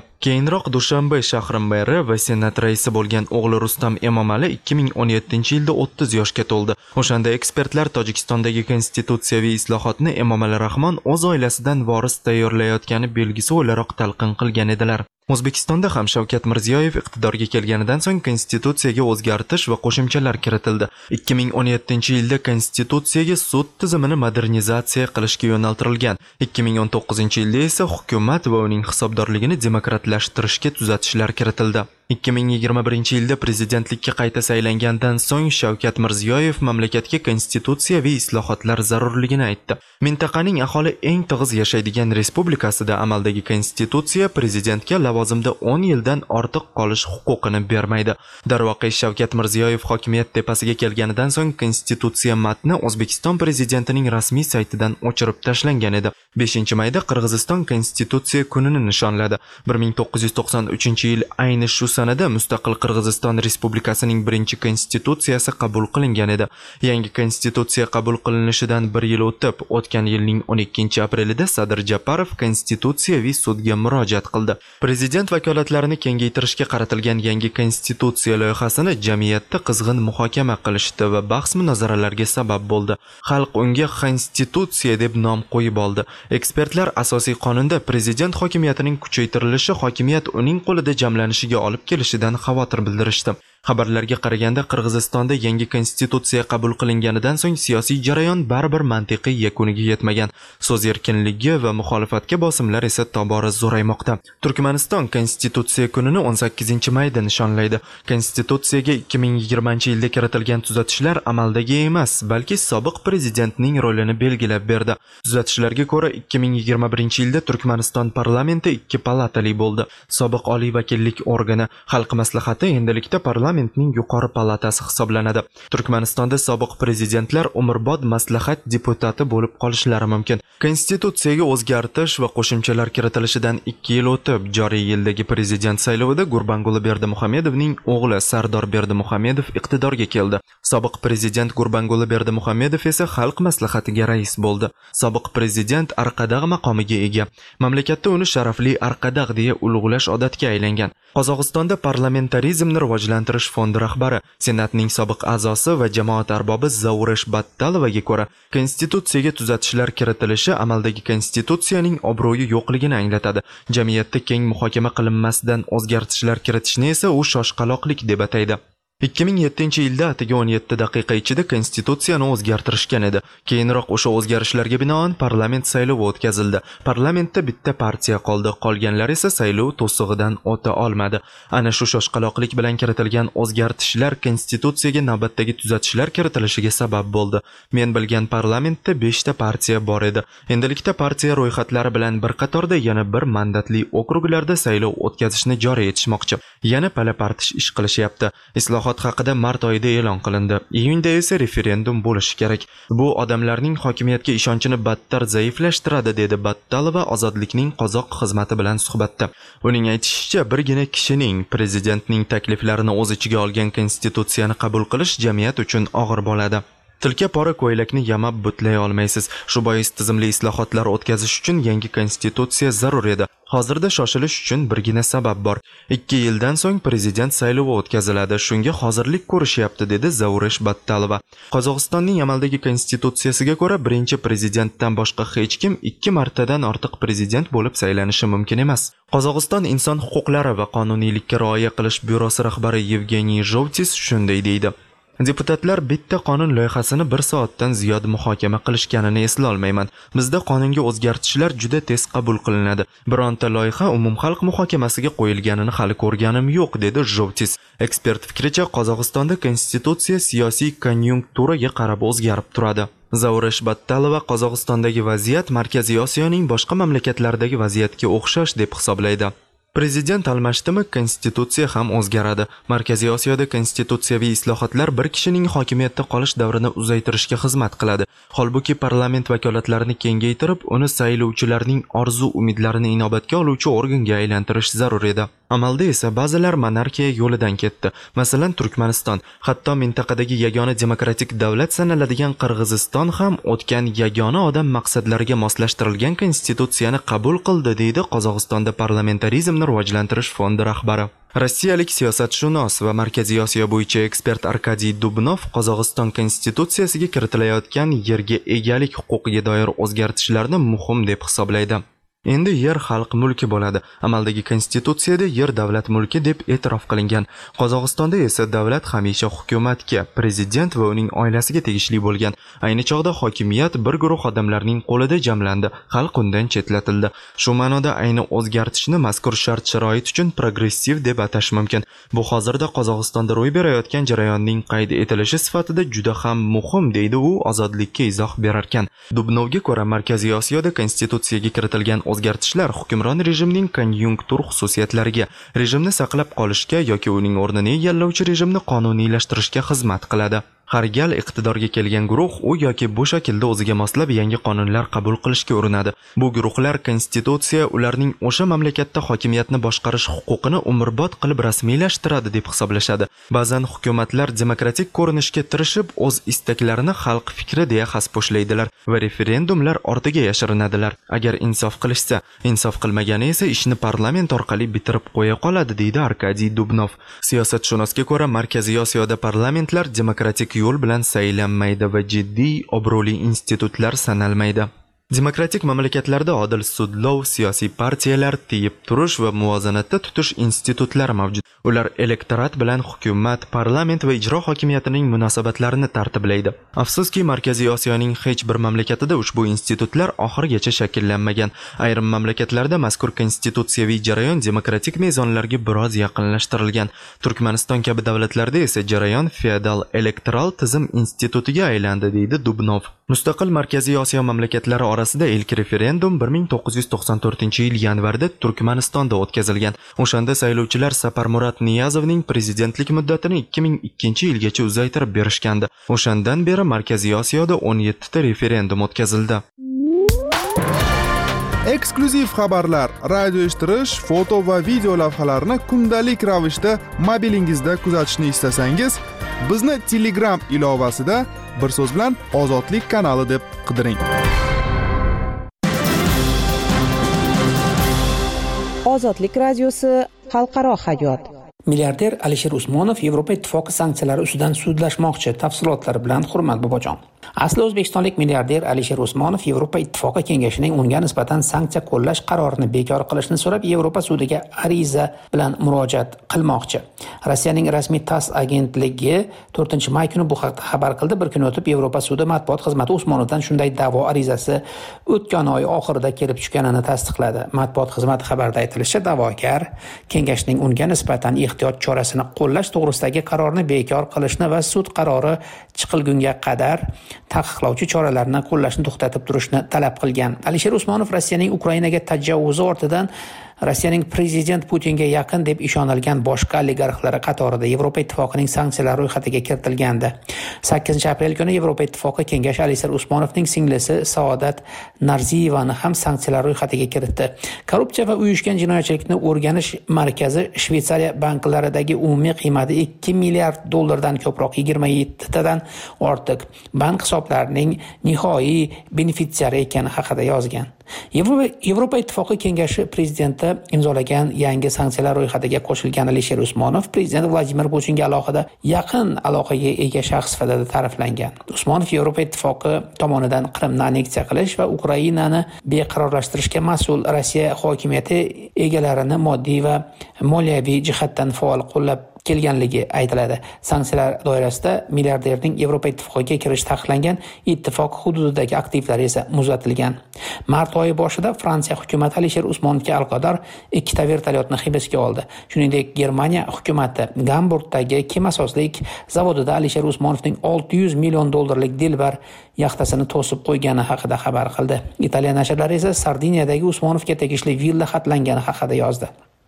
Keyinroq Dushanbe shahri meri va senat raisi bo'lgan o'g'li Rustam Emomali ikki ming o'n yettinchi yilda o'ttiz yoshga to'ldi. O'shanda ekspertlar Tojikistondagi konstitutsiyaviy islohotni Emomali Rahmon o'z oilasidan voris tayyorlayotgani belgisi o'laroq talqin qilgan edilar. O'zbekistonda ham Shavkat Mirziyoyev iqtidorga kelganidan so'ng konstitutsiyaga o'zgartish va qo'shimchalar kiritildi. ikki ming o'n yettinchi yilda konstitutsiyaga sud tizimini modernizatsiya qilishga yo'naltirilgan. ikki ming o'n to'qqizinchi yilda esa hukumat va uning hisobdorligini demokratlashtirishga tuzatishlar kiritildi. ikki ming yigirma birinchi yilda prezidentlikka qayta saylangandan so'ng Shavkat Mirziyoyev mamlakatga konstitutsiyaviy islohotlar zarurligini aytdi. Mintaqaning aholi eng tig'iz yashaydigan respublikasida amaldagi konstitutsiya prezidentga lavozimda o'n yildan ortiq qolish huquqini bermaydi. Darvoqe Shavkat Mirziyoyev hokimiyat tepasiga kelganidan so'ng konstitutsiya matni O'zbekiston prezidentining rasmiy saytidan o'chirib tashlangan edi. beshinchi mayda Qirg'iziston konstitutsiya kunini nishonladi. bir ming to'qqiz yuz to'qson uchinchi yil ayni shu sanada mustaqil Qirg'iziston Respublikasining birinchi konstitutsiyasi qabul qilingan edi. Yangi konstitutsiya qabul qilinishidan bir yil o'tib, o'tgan yilning o'n ikkinchi aprelida Sadir Japarov konstitutsiyaviy sudga murojaat qildi. Prezident vakolatlarini kengaytirishga qaratilgan yangi konstitutsiya loyihasini jamiyatda qizg'in muhokama qilishdi va bahs-munozaralarga sabab bo'ldi. Xalq unga konstitutsiya deb nom qo'yib oldi. Ekspertlar asosiy qonunda prezident hokimiyatining kuchaytirilishi hokimiyat uning qo'lida jamlanishiga olib kelishidan xavotir bildirishdi. Xabarlarga qaraganda Qirg'izistonda yangi konstitutsiya qabul qilinganidan so'ng siyosiy jarayon baribir mantiqiy yakuniga yetmagan. So'z erkinligi va muxolifatga bosimlar esa tobora zo'raymoqda. Turkmaniston konstitutsiya kunini o'n sakkizinchi mayda nishonlaydi. Konstitutsiyaga ikki ming yigirmanchi yilda kiritilgan tuzatishlar amaldagi emas, balki sobiq prezidentning rolini belgilab berdi. Tuzatishlarga ko'ra ikki ming yigirma birinchi yilda Turkmaniston parlamenti ikki palatali bo'ldi. Sobiq oliy vakillik organi Xalq maslahati endilikda parlament Parlamentning yuqori palatasi hisoblanadi. Turkmanistonda sobiq prezidentlar umrbod maslahat deputati bo'lib qolishlari mumkin. Konstitutsiyaga o'zgartish va qo'shimchalar kiritilishidan ikki yil o'tib, joriy yildagi prezident saylovida Gurbanguli Berdimuhamedovning o'g'li Sardor Berdimuhamedov iqtidorga keldi. Sobiq prezident Gurbanguli Berdimuhamedov esa xalq maslahatiga rais bo'ldi. Sobiq prezident Arqadagh maqomiga ega. Mamlakatda uni sharafli Arqadagh deya ulug'lash odatga aylangan. Qozog'istonda parlamentarizmni rivojlantirish fondi rahbari, senatning sobiq a'zosi va jamoat arbobi Zauresh Battalovaga ko'ra, konstitutsiyaga tuzatishlar kiritilishi amaldagi konstitutsiyaning obro'yi yo'qligini anglatadi. Jamiyatda keng muhokama qilinmasdan o'zgartishlar kiritishni esa u shoshqaloqlik deb ataydi. ikki ming yettinchi yilda atigi o'n yetti daqiqa ichida konstitutsiyani o'zgartirishgan edi. Keyinroq o'sha o'zgarishlarga binoan parlament saylovi o'tkazildi. Parlamentda bitta partiya qoldi, qolganlar esa saylov to'sig'idan o'ta olmadi. Ana shu shoshqaloqlik bilan kiritilgan o'zgartishlar konstitutsiyaga navbatdagi tuzatishlar kiritilishiga sabab bo'ldi. Men bilgan parlamentda beshta partiya bor edi. Endilikda partiya ro'yxatlari bilan bir qatorda yana bir mandatli okruglarda saylov o'tkazishni joriy etishmoqchi. Yana pala-partish ish qilishyapti. Islohot haqida mart oyida e'lon qilindi. Iyunda esa referendum bo'lishi kerak. Bu odamlarning hokimiyatga ishonchini battar zaiflashtiradi, dedi Battalova Ozodlikning qozoq xizmati bilan suhbatda. Uning aytishicha, birgina kishining prezidentning takliflarini o'z ichiga olgan konstitutsiyani qabul qilish jamiyat uchun og'ir bo'ladi. Tilka pora ko'ylakni yamab butlay olmaysiz. Shu bois tizimli islohotlar o'tkazish uchun yangi konstitutsiya zarur edi. Hozirda shoshilish uchun birgina sabab bor. ikki yildan so'ng prezident saylovi o'tkaziladi. Shunga hozirlik ko'rishyapti, dedi Zauresh Battalova. Qozog'istonning amaldagi konstitutsiyasiga ko'ra, birinchi prezidentdan boshqa hech kim ikki martadan ortiq prezident bo'lib saylanishi mumkin emas. Qozog'iston inson huquqlari va qonuniylikka rioya qilish byurosi rahbari Yevgeniy Zhovtis shunday deydi. Deputatlar bitta qonun loyihasini bir soatdan ziyod muhokama qilishganini eslolmayman. Bizda qonunga o'zgartishlar juda tez qabul qilinadi. Bironta loyiha umumxalq muhokamasiga qo'yilganini hali ko'rganim yo'q, dedi Zhovtis. Ekspert fikricha, Qozog'istonda konstitutsiya siyosiy konjunkturaga qarab o'zgarib turadi. Zauresh Battalova Qozog'istondagi vaziyat Markaziy Osiyoning boshqa mamlakatlaridagi vaziyatga o'xshash deb hisoblaydi. Prezident almashdimi, konstitutsiya ham o'zgaradi. Markaziy Osiyoda konstitutsiyaviy islohotlar bir kishining hokimiyatda qolish davrini uzaytirishga xizmat qiladi. Holbuki parlament vakolatlarini kengaytirib, uni saylovchilarning orzu-umidlarini inobatga oluvchi organga aylantirish zarur edi. Amalda esa ba'zilar monarxiya yo'lidan ketdi. Masalan, Turkmaniston, hatto mintaqadagi yagona demokratik davlat sanaladigan Qirg'iziston ham o'tgan yagona odam maqsadlariga moslashtirilgan konstitutsiyani qabul qildi, deydi Qozog'istonda parlamentarizmni rivojlantirish fondi rahbari. Rossiyalik siyosatshunos va Markaziy Osiyo bo'yicha ekspert Arkadiy Dubnov Qozog'iston konstitutsiyasiga kiritilayotgan yerga egalik huquqiga doir o'zgartishlarni muhim deb hisoblaydi. Endi yer xalq mulki bo'ladi. Amaldagi konstitutsiyada yer davlat mulki deb e'tirof qilingan. Qozog'istonda esa davlat hamisha hukumatga, prezident va uning oilasiga tegishli bo'lgan. Ayni chog'da hokimiyat bir guruh odamlarning qo'lida jamlandi, xalq undan chetlatildi. Shu ma'noda ayni o'zgartishni mazkur shart-sharoit uchun progressiv deb atash mumkin. Bu hozirda Qozog'istonda ro'y berayotgan jarayonning qayd etilishi sifatida juda ham muhim, deydi u ozodlikka izoh berarkan. Dubnovga ko'ra, Markaziy Osiyoda konstitutsiyaga kiritilgan o'zgartishlar hukmron rejimning konjunktur xususiyatlariga, rejimni saqlab qolishga yoki uning o'rnini egallovchi rejimni qonuniylashtirishga xizmat qiladi. Har gal iqtidorga kelgan guruh u yoki bu shaklda o'ziga moslab yangi qonunlar qabul qilishga urinadi. Bu guruhlar konstitutsiya ularning o'sha mamlakatda hokimiyatni boshqarish huquqini umrbod qilib rasmiylashtiradi deb hisoblashadi. Ba'zan hukumatlar demokratik ko'rinishga tirishib, o'z istaklarini xalq fikri deya xaspo'shlaydilar va referendumlar ortiga yashirinadilar. Agar insof qilishsa, insof qilmagani esa ishni parlament orqali bitirib qo'ya qoladi, deydi Arkadiy Dubnov. Siyosatshunosga ko'ra, Markaziy Osiyoda parlamentlar demokratik yo'l bilan saylanmaydi va jiddiy obro'li institutlar sanalmaydi. Demokratik mamlakatlarda odil sudlov, siyosiy partiyalar, tiyib turish va muvozanatda tutish institutlari mavjud. Ular elektorat bilan hukumat, parlament va ijro hokimiyatining munosabatlarini tartiblaydi. Afsuski, Markaziy Osiyoning hech bir mamlakatida ushbu institutlar oxirigacha shakllanmagan. Ayrim mamlakatlarda mazkur konstitutsiyaviy jarayon demokratik mezonlarga biroz yaqinlashtirilgan. Turkmaniston kabi davlatlarda esa jarayon feodal elektoral tizim institutiga aylandi, deydi Dubnov. Mustaqil Markaziy Osiyo mamlakatlari orasida ilk referendum bir ming to'qqiz yuz to'qson to'rtinchi yil yanvarda Turkmanistonda o'tkazilgan. O'shanda saylovchilar Saparmurat Niyazovning prezidentlik muddatini ikki ming ikkinchi yilgacha uzaytirib berishgandi. O'shandan beri Markaziy Osiyoda o'n yetti ta referendum o'tkazildi. Eksklyuziv xabarlar, radio eshittirish, foto va video lavhalarni kundalik ravishda mobilingizda kuzatishni istasangiz, bizni Telegram ilovasida bir so'z bilan Ozodlik kanali deb qidiring. Ozodlik radiosi xalqaro hayot. Milliarder Alisher Usmonov Yevropa Ittifoqi sanksiyalari ustidan sudlashmoqchi. Tafsilotlar bilan Hurmat Bobojon. Asli o'zbekistonlik milliarder Alisher Usmonov Yevropa Ittifoqi kengashining unga nisbatan sanksiya qo'llash qarorini bekor qilishni so'rab Yevropa sudiga ariza bilan murojaat qilmoqchi. Rossiyaning rasmiy TASS agentligi to'rtinchi may kuni bu haqda xabar qildi. Bir kun o'tib Yevropa sudi matbuot xizmati Usmonovdan shunday da'vo arizasi o'tgan oy oxirida kelib tushganini tasdiqladi. Matbuot xizmati xabarida aytilishicha, da'vogar kengashning unga nisbatan ehtiyot chorasini qo'llash to'g'risidagi qarorni bekor qilishni va sud qarori chiqilgunga qadar taqiqlovchi choralarni qo'llashni to'xtatib turishni talab qilgan. Alisher Usmonov Rossiyaning Ukrainaga tajovvuzi ortidan Rossiyaning prezident Putinga yaqin deb ishonilgan boshqa oligarxlar qatorida Yevropa Ittifoqining sanksiyalar ro'yxatiga kiritilgandi. sakkizinchi aprel kuni Yevropa Ittifoqi kengashi Alisher Usmonovning singlisi Saodat Narziyevani ham sanksiyalar ro'yxatiga kiritdi. Korrupsiya va uyushgan jinoyatchilikni o'rganish markazi Shveysariya banklaridagi umumiy qiymati ikki milliard dollardan ko'proq yigirma yetti tadan ortiq bank hisoblarining nihoi benefitsiari ekani haqida yozgan. Yevropa, Yevropa Ittifoqi kengashi prezidenti imzolagan yangi sanksiyalar ro'yxatiga qo'shilgan Alisher Usmonov prezident Vladimir Putinga alohida yaqin aloqaga ega shaxs sifatida ta'riflangan. Usmonov Yevropa Ittifoqi tomonidan Qrimni anneksiya qilish va Ukrainani beqarorlashtirishga mas'ul Rossiya hokimiyati egalarini moddiy va moliyaviy jihatdan faol qo'llab kelganligi aytiladi. Sanksiyalar doirasida milliarderning Yevropa Ittifoqiga kirish taqiqlangan, ittifoq hududidagi aktivlari esa muzlatilgan. Mart oyi boshida Fransiya hukumati Alisher Usmonovga aloqador ikkita vertolyotni hibsga oldi. Shuningdek, Germaniya hukumati Gamburgdagi kemasozlik zavodida Alisher Usmonovning olti yuz million dollarlik Dilbar yaxtasini to'sib qo'ygani haqida xabar qildi. Italiya nashrlari esa Sardiniyadagi Usmonovga tegishli villa xatlangani haqida yozdi.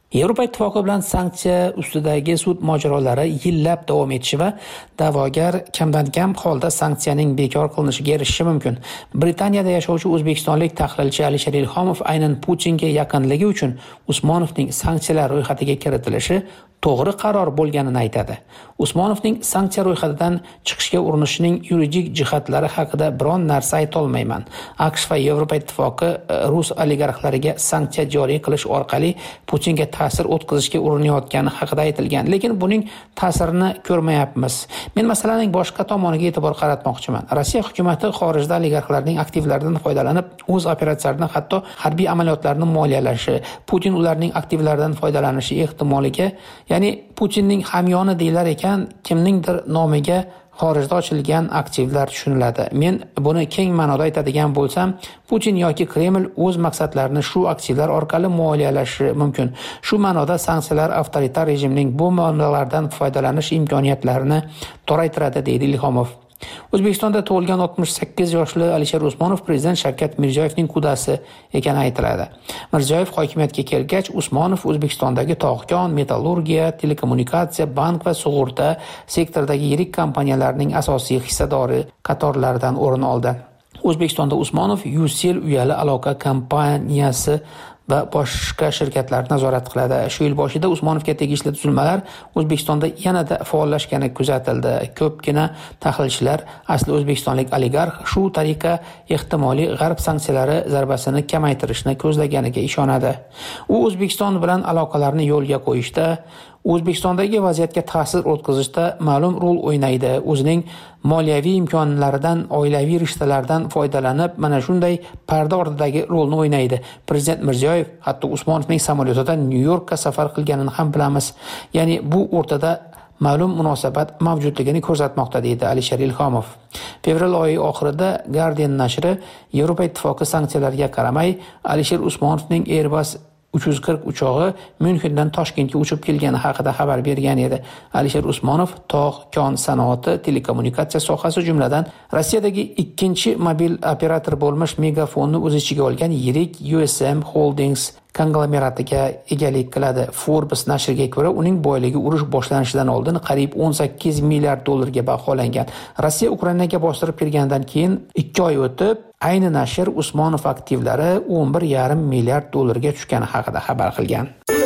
Yevropa ittifoqi bilan sanksiya ustidagi sud mojarolari yillab davom etishi va da'vogar kamdan kam holda sanksiyaning bekor qilinishiga erishishi mumkin. Britaniyada yashovchi o'zbekistonlik tahlilchi Alisher Ilhomov aynan Putinga yaqinligi uchun Usmonovning sanksiyalar ro'yxatiga kiritilishi to'g'ri qaror bo'lganini aytadi. Usmonovning sanksiya ro'yxatidan chiqishga urinishining yuridik jihatlari haqida biron narsa ayta olmayman. AQSh va Yevropa ittifoqi rus oligarxlariga sanksiya joriy qilish orqali Putinga ta'sir o'tkazishga urinayotgani haqida aytilgan, lekin buning ta'sirini ko'rmayapmiz. Men masalaning boshqa tomoniga e'tibor qaratmoqchiman. Rossiya hukumatati xorijda oligarxlarning aktivlaridan foydalanib, o'z operatsiyalarini, hatto harbiy amaliyotlarni moliyalashi, Putin ularning aktivlaridan foydalanishi ehtimoliga, ya'ni Putinning hamyoni deylar ekan, kimningdir nomiga xorijda ochilgan aktivlar tushuniladi. Men buni keng ma'noda aytadigan bo'lsam, Putin yoki Kreml o'z maqsadlarini shu aktivlar orqali moliyalashi mumkin. Shu ma'noda sanksiyalar avtoritar rejimning bu manbalardan foydalanish imkoniyatlarini toraytiradi, deydi Ilhomov. O'zbekistonda tug'ilgan oltmish sakkiz yoshli Alisher Usmonov prezident Shavkat Mirziyoyevning qudasi ekani aytiladi. Mirziyoyev hokimiyatga kelgach, Usmonov O'zbekistondagi tog'-kon, metallurgiya, telekommunikatsiya, bank va sug'urta sektoridagi yirik kompaniyalarning asosiy hissadori qatorlaridan o'rin oldi. O'zbekistonda Usmonov Ucell uyali aloqa kompaniyasi va boshqa shirkatlarni nazorat qiladi. Shu yil boshida Usmonovga tegishli tuzilmalar O'zbekistonda yanada faollashgani kuzatildi. Ko'pgina tahlilchilar asli o'zbekistonlik oligarx shu tariqa ehtimoliy g'arb sanksiyalari zarbasini kamaytirishni ko'zlaganiga ishonadi. U O'zbekiston bilan aloqalarni yo'lga qo'yishda, O'zbekistondagi vaziyatga ta'sir o'tkazishda ma'lum rol o'ynaydi. O'zining moliyaviy imkonlaridan, oilaviy rishtalardan foydalanib, mana shunday parda ortidagi rolni o'ynaydi. Prezident Mirziyoyev hatto Usmonovning samolyotida Nyu-Yorkka safar qilganini ham bilamiz. Ya'ni bu o'rtada ma'lum munosabat mavjudligini ko'rsatmoqda, deydi Alisher Ilhomov. Fevral oyi oxirida Guardian nashri Yevropa ittifoqi sanksiyalariga qaramay Alisher Usmonovning Airbus uch yuz qirq uchog'i Myunxendan Toshkentga uchib kelgani haqida xabar bergan edi. Alisher Usmonov tog', kon sanoati, telekommunikatsiya sohasi jumladan Rossiyadagi ikkinchi mobil operator bo'lmish Megafonni o'z ichiga olgan yirik U S M Holdings konglomeratiga egalik qiladi. Forbes nashriga ko'ra, uning boyligi urush boshlanishidan oldin qariyb o'n sakkiz milliard dollarga baholangan. Rossiya Ukrainaga bostirib kirgandan keyin ikki oy o'tib, ayni nashr Usmonov aktivlari o'n bir yarim milliard dollarga tushgani haqida xabar qilgan.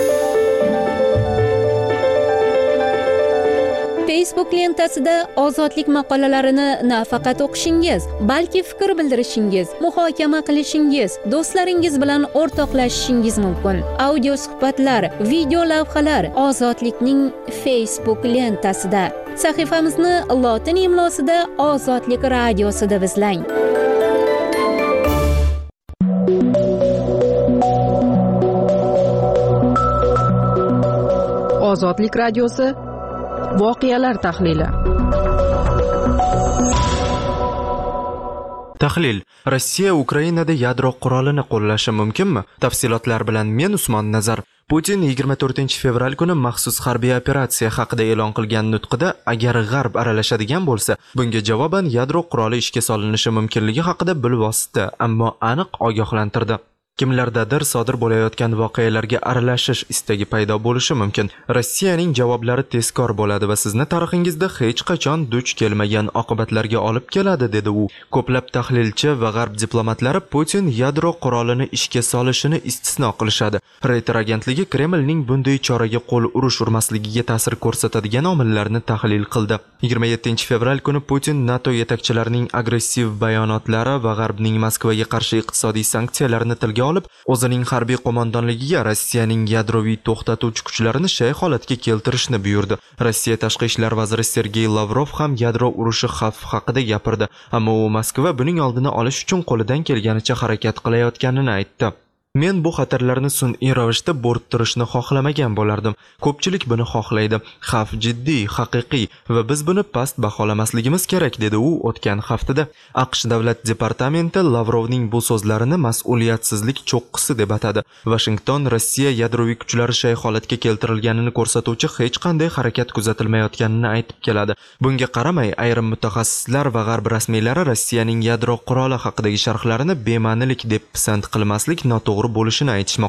Facebook lentasida ozodlik maqolalarini nafaqat o'qishingiz, balki fikr bildirishingiz, muhokama qilishingiz, do'stlaringiz bilan o'rtoqlashishingiz mumkin. Audio suhbatlar, video lavhalar Ozodlikning Facebook lentasida. Sahifamizni lotin imlosida Ozodlik radiosida izlang. Ozodlik radiosi voqealar tahlili. Tahlil: Rossiya Ukrainada yadro qurolini qo'llashi mumkinmi? Tafsilotlar bilan men Usmon Nazar. Putin yigirma to'rtinchi fevral kuni maxsus harbiy operatsiya haqida e'lon qilgan nutqida agar G'arb aralashadigan bo'lsa, bunga javoban yadro quroli ishga solinishi mumkinligi haqida bilvosita, ammo aniq ogohlantirdi. Kimlardadir sodir bo'layotgan voqealarga aralashish istagi paydo bo'lishi mumkin. Rossiyaning javoblari tezkor bo'ladi va sizni tarixingizda hech qachon duch kelmagan oqibatlarga olib keladi, dedi u. Ko'plab tahlilchi va g'arb diplomatlari Putin yadro qurolini ishga solishini istisno qilishadi. Reuters agentligi Kremlning bunday choraga qo'l urish urmasligiga ta'sir ko'rsatadigan omillarni tahlil qildi. yigirma yettinchi fevral kuni Putin NATO yetakchilarining agressiv bayonotlari va g'arbning Moskvaga qarshi iqtisodiy sanksiyalarini tilga olib, o'zining harbiy qo'mondonligiga Rossiyaning yadroviy to'xtatuvchi kuchlarini shay holatga keltirishni buyurdi. Rossiya tashqi ishlar vaziri Sergey Lavrov ham yadro urushi xavfi haqida gapirdi, ammo u Moskva buning oldini olish uchun qo'lidan kelganicha harakat qilayotganini aytdi. Men bu xatarlarni sun'iy ravishda bo'rttirishni xohlamagan bo'lardim. Ko'pchilik buni xohlaydi. Xavf jiddiy, haqiqiy va biz buni past baholamasligimiz kerak, dedi u o'tgan haftada. AQSh davlat departamenti Lavrovning bu so'zlarini mas'uliyatsizlik cho'qqisi deb atadi. Washington Rossiya yadroviy kuchlari shay holatga keltirilganini ko'rsatuvchi hech qanday harakat kuzatilmayotganini aytib keladi. Bunga qaramay, ayrim mutaxassislar va g'arb rasmiylari Rossiyaning yadro quroli haqidagi sharhlarini bema'nilik deb pisand qilmaslik noto'g'ri bo'lishini aytishmoqda.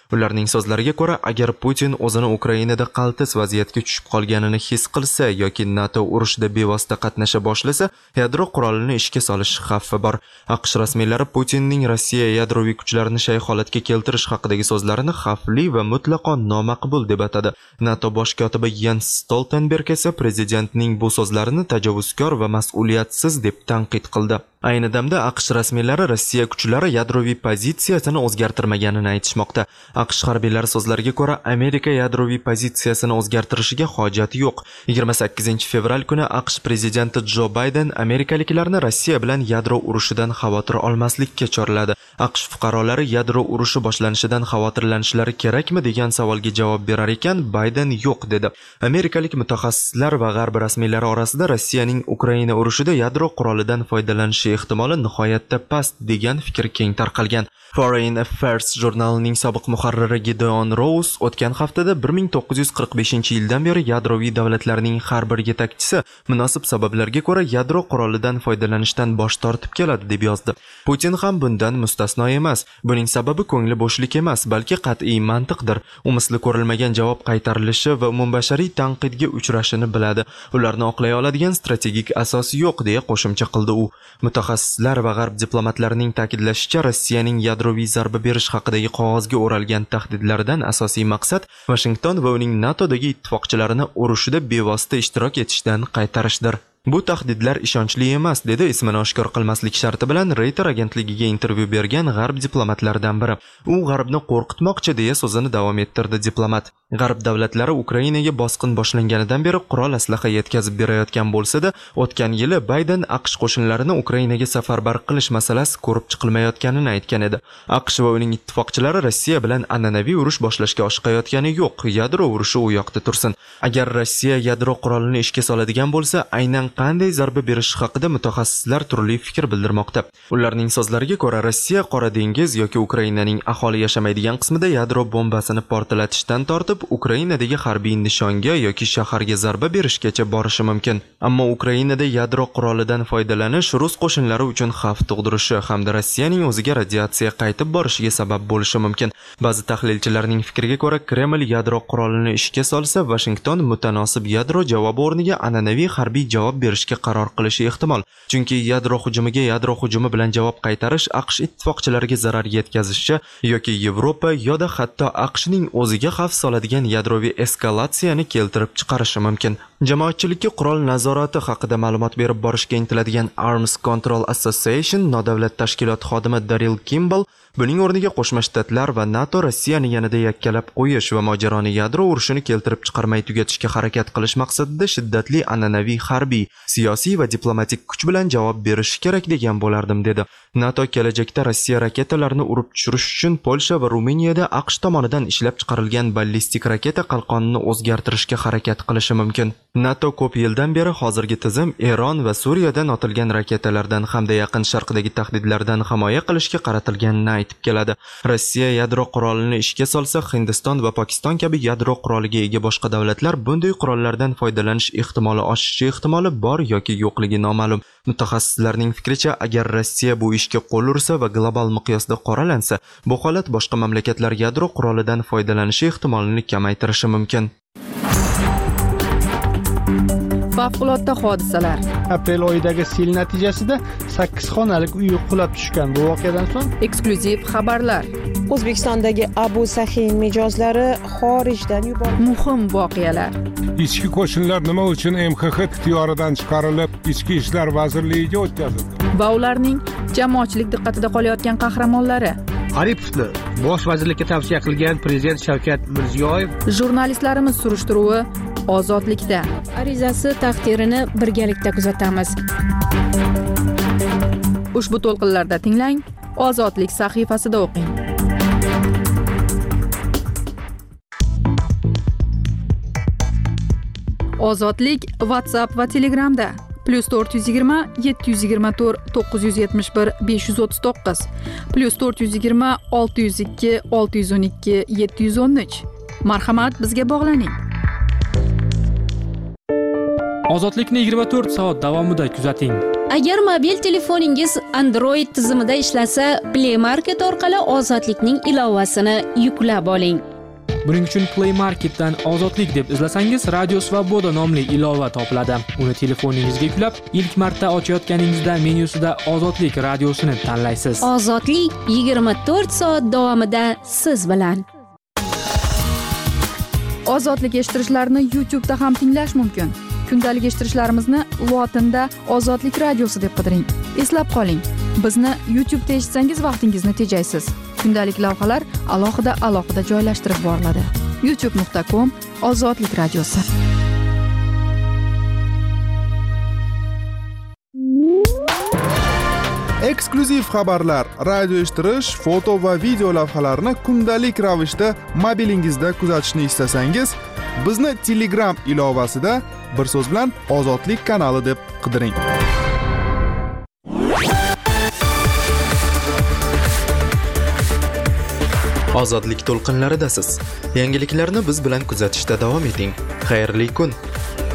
Ularning so'zlariga ko'ra, agar Putin o'zini Ukrainada qaltis vaziyatga tushib qolganini his qilsa yoki NATO urushida bevosita qatnasha boshlasa, yadro qurolini ishga solish xavfi bor. AQSh rasmiylari Putinning Rossiya yadroviy kuchlarini shay holatga keltirish haqidagi so'zlarini xavfli va mutlaqo nomaqbul deb atadi. NATO bosh kotibi Jens Stoltenberg esa prezidentning bu so'zlarini tajovuzkor va mas'uliyatsiz deb tanqid qildi. Ayni damda AQSh rasmiylari Rossiya kuchlari yadroviy pozitsiyasini o'zgartirmaganini aytishmoqda. AQSh harbiylari so'zlariga ko'ra, Amerika yadroviy pozitsiyasini o'zgartirishiga hojati yo'q. yigirma sakkizinchi fevral kuni AQSh prezidenti Jo Bayden amerikaliklarni Rossiya bilan yadro urushidan xavotir olmaslikka chorladi. AQSh fuqarolari yadro urushi boshlanishidan xavotirlanishlari kerakmi degan savolga javob berar ekan, Bayden yo'q dedi. Amerikalik mutaxassislar va g'arb rasmiylari orasida Rossiyaning Ukraina urushida yadro qurolidan foydalanishi ehtimoli nihoyatda past degan fikr keng tarqalgan. Foreign Affairs jurnalining sobiq muharriri Gideon Rose o'tgan haftada bir ming to'qqiz yuz qirq beshinchi yildan beri yadroviy davlatlarning har bir yetakchisi munosib sabablarga ko'ra yadro qurolidan foydalanishdan bosh tortib keladi deb yozdi. Putin ham bundan mustasno emas. Buning sababi ko'ngli bo'shlik emas, balki qat'iy mantiqdir. U misli ko'rilmagan javob qaytarilishi va umumbashariy tanqidga uchrashini biladi. Ularni oqlay oladigan strategik asos yo'q deya qo'shimcha qildi u. Mutaxassislar va g'arb diplomatlarining ta'kidlashicha, Rossiyaning yadroviy zarba berish haqidagi qog'ozga o'ralgan tahdidlardan asosiy maqsad Washington va uning NATOdagi ittifoqchilarini urushida bevosita ishtirok etishdan qaytarishdir. Bu tahdidlar ishonchli emas, dedi ismini oshkor qilmaslik sharti bilan Reuters agentligiga intervyu bergan g'arb diplomatlaridan biri. U g'arbni qo'rqitmoqchi deya so'zini davom ettirdi diplomat. G'arb davlatlari Ukrainaga bosqin boshlanganidan beri qurol aslaha yetkazib berayotgan bo'lsa-da, o'tgan yili Bayden AQSh qo'shinlarini Ukrainaga safarbar qilish masalasi ko'rib chiqilmayotganini aytgan edi. AQSh va uning ittifoqchilari Rossiya bilan an'anaviy urush boshlashga oshiqayotgani yo'q. Yadro urushi u yoqda tursin. Agar Rossiya yadro qurolini ishga soladigan bo'lsa, aynan qanday zarba berish haqida mutaxassislar turli fikr bildirmoqda. Ularning so'zlariga ko'ra, Rossiya Qora dengiz yoki Ukrainaning aholi yashamaydigan qismida yadro bombasini portlatishdan tortib Ukrainadagi harbiy nishonga yoki shaharga zarba berishgacha borishi mumkin. Ammo Ukrainada yadro qurolidan foydalanish rus qo'shinlari uchun xavf tug'dirishi hamda Rossiyaning o'ziga radiatsiya qaytib borishiga sabab bo'lishi mumkin. Ba'zi tahlilchilarning fikriga ko'ra, Kreml yadro qurolini ishga solsa, Washington mutanosib yadro javobi o'rniga an'anaviy harbiy javob berishga qaror qilishi ehtimol. Chunki yadro hujumiga yadro hujumi bilan javob qaytarish AQSh ittifoqchilariga zarar yetkazishi yoki Yevropa yoda hatto AQShning o'ziga xavf soladigan yadroviy eskalatsiyani keltirib chiqarishi mumkin. Jamoatchilikka qurol nazorati haqida ma'lumot berib borishga intiladigan Arms Control Association nodavlat tashkilot xodimi Daryl Kimball buning o'rniga Qo'shma Shtatlar va NATO Rossiyani yanada yakkalab qo'yish va mojaroni yadro urushini keltirib chiqarmay tugatishga harakat qilish maqsadida shiddatli an'anaviy harbiy, siyosiy va diplomatik kuch bilan javob berishi kerak degan bo'lardim, dedi. NATO kelajakda Rossiya raketalarini urib tushirish uchun Polsha va Ruminiyada AQSh tomonidan ishlab chiqarilgan ballistik raketa qalqonini o'zgartirishga harakat qilishi mumkin. NATO ko'p yildan beri hozirgi tizim Eron va Suriyadan otilgan raketalardan hamda yaqin sharqdagi tahdidlardan himoya qilishga qaratilganini aytib keladi. Rossiya yadro qurolini ishga solsa, Hindiston va Pokiston kabi yadro quroliga ega boshqa davlatlar bunday qurollardan foydalanish ehtimoli oshishi ehtimoli bor yoki yo'qligi noma'lum. Mutaxassislarning fikricha, agar Rossiya bu ishga qo'l ursa va global miqyosda qoralansa, bu holat boshqa mamlakatlar yadro qurolidan foydalanishi ehtimolini kamaytirishi mumkin. Favqulodda hodisalar. Aprel oyidagi sel natijasida sakkiz xonalik uy qulab tushgan. Bu voqeadan so'ng eksklyuziv xabarlar. O'zbekistondagi Abu Sahin mijozlari xorijdan yuborildi. Muhim voqealar. Ichki qo'shinlar nima uchun M X X ixtiyoridan chiqarilib, Ichki ishlar vazirligiga o'tkazildi? Va ularning jamoatchilik diqqatida qolayotgan qahramonlari. Aripovni bosh vazirlikka tavsiya qilgan prezident Shavkat Mirziyoyev. Jurnalistlarimiz surishtiruvi Ozodlikda. Arizasi taqdirini birgalikda kuzatamiz. Ushbu to'lqinlarda tinglang, Ozodlik sahifasida o'qing. Ozodlik WhatsApp va Telegramda plus to'rt yuz yigirma yetti yuz yigirma to'rt to'qqiz yuz yetmish bir besh yuz o'ttiz to'qqiz plus to'rt yuz yigirma olti yuz ikki olti yuz o'n ikki yetti yuz o'n uch. Marhamat, bizga bog'laning. Ozodlikni yigirma to'rt soat davomida kuzating. Agar mobil telefoningiz Android tizimida ishlasa, Play Market orqali Ozodlikning ilovasini yuklab oling. Buning uchun Play Marketdan Ozodlik deb izlasangiz, Radio Svoboda nomli ilova topiladi. Uni telefoningizga yuklab, ilk marta ochayotganingizda menyusida Ozodlik radiosini tanlaysiz. Ozodlik yigirma to'rt soat davomida siz bilan. Ozodlik eshittirishlarini YouTube da ham tinglash mumkin. Kundalik eshittirishlarimizni lotinda Ozodlik radiosi deb qidiring. Eslab qoling, bizni YouTube da eshitsangiz vaqtingizni tejaysiz. Kundalik lavhalar alohida alohida joylashtirib boriladi. youtube nuqta com Ozodlik radiosi. Eksklyuziv xabarlar, radio eshittirish, foto va video lavhalarni kundalik ravishda mobilingizda kuzatishni istasangiz, bizni Telegram ilovasida bir so'z bilan Ozodlik kanali deb qidiring. Ozodlik to'lqinlaridasiz. Yangiliklarni biz bilan kuzatishda davom eting. Xayrli kun.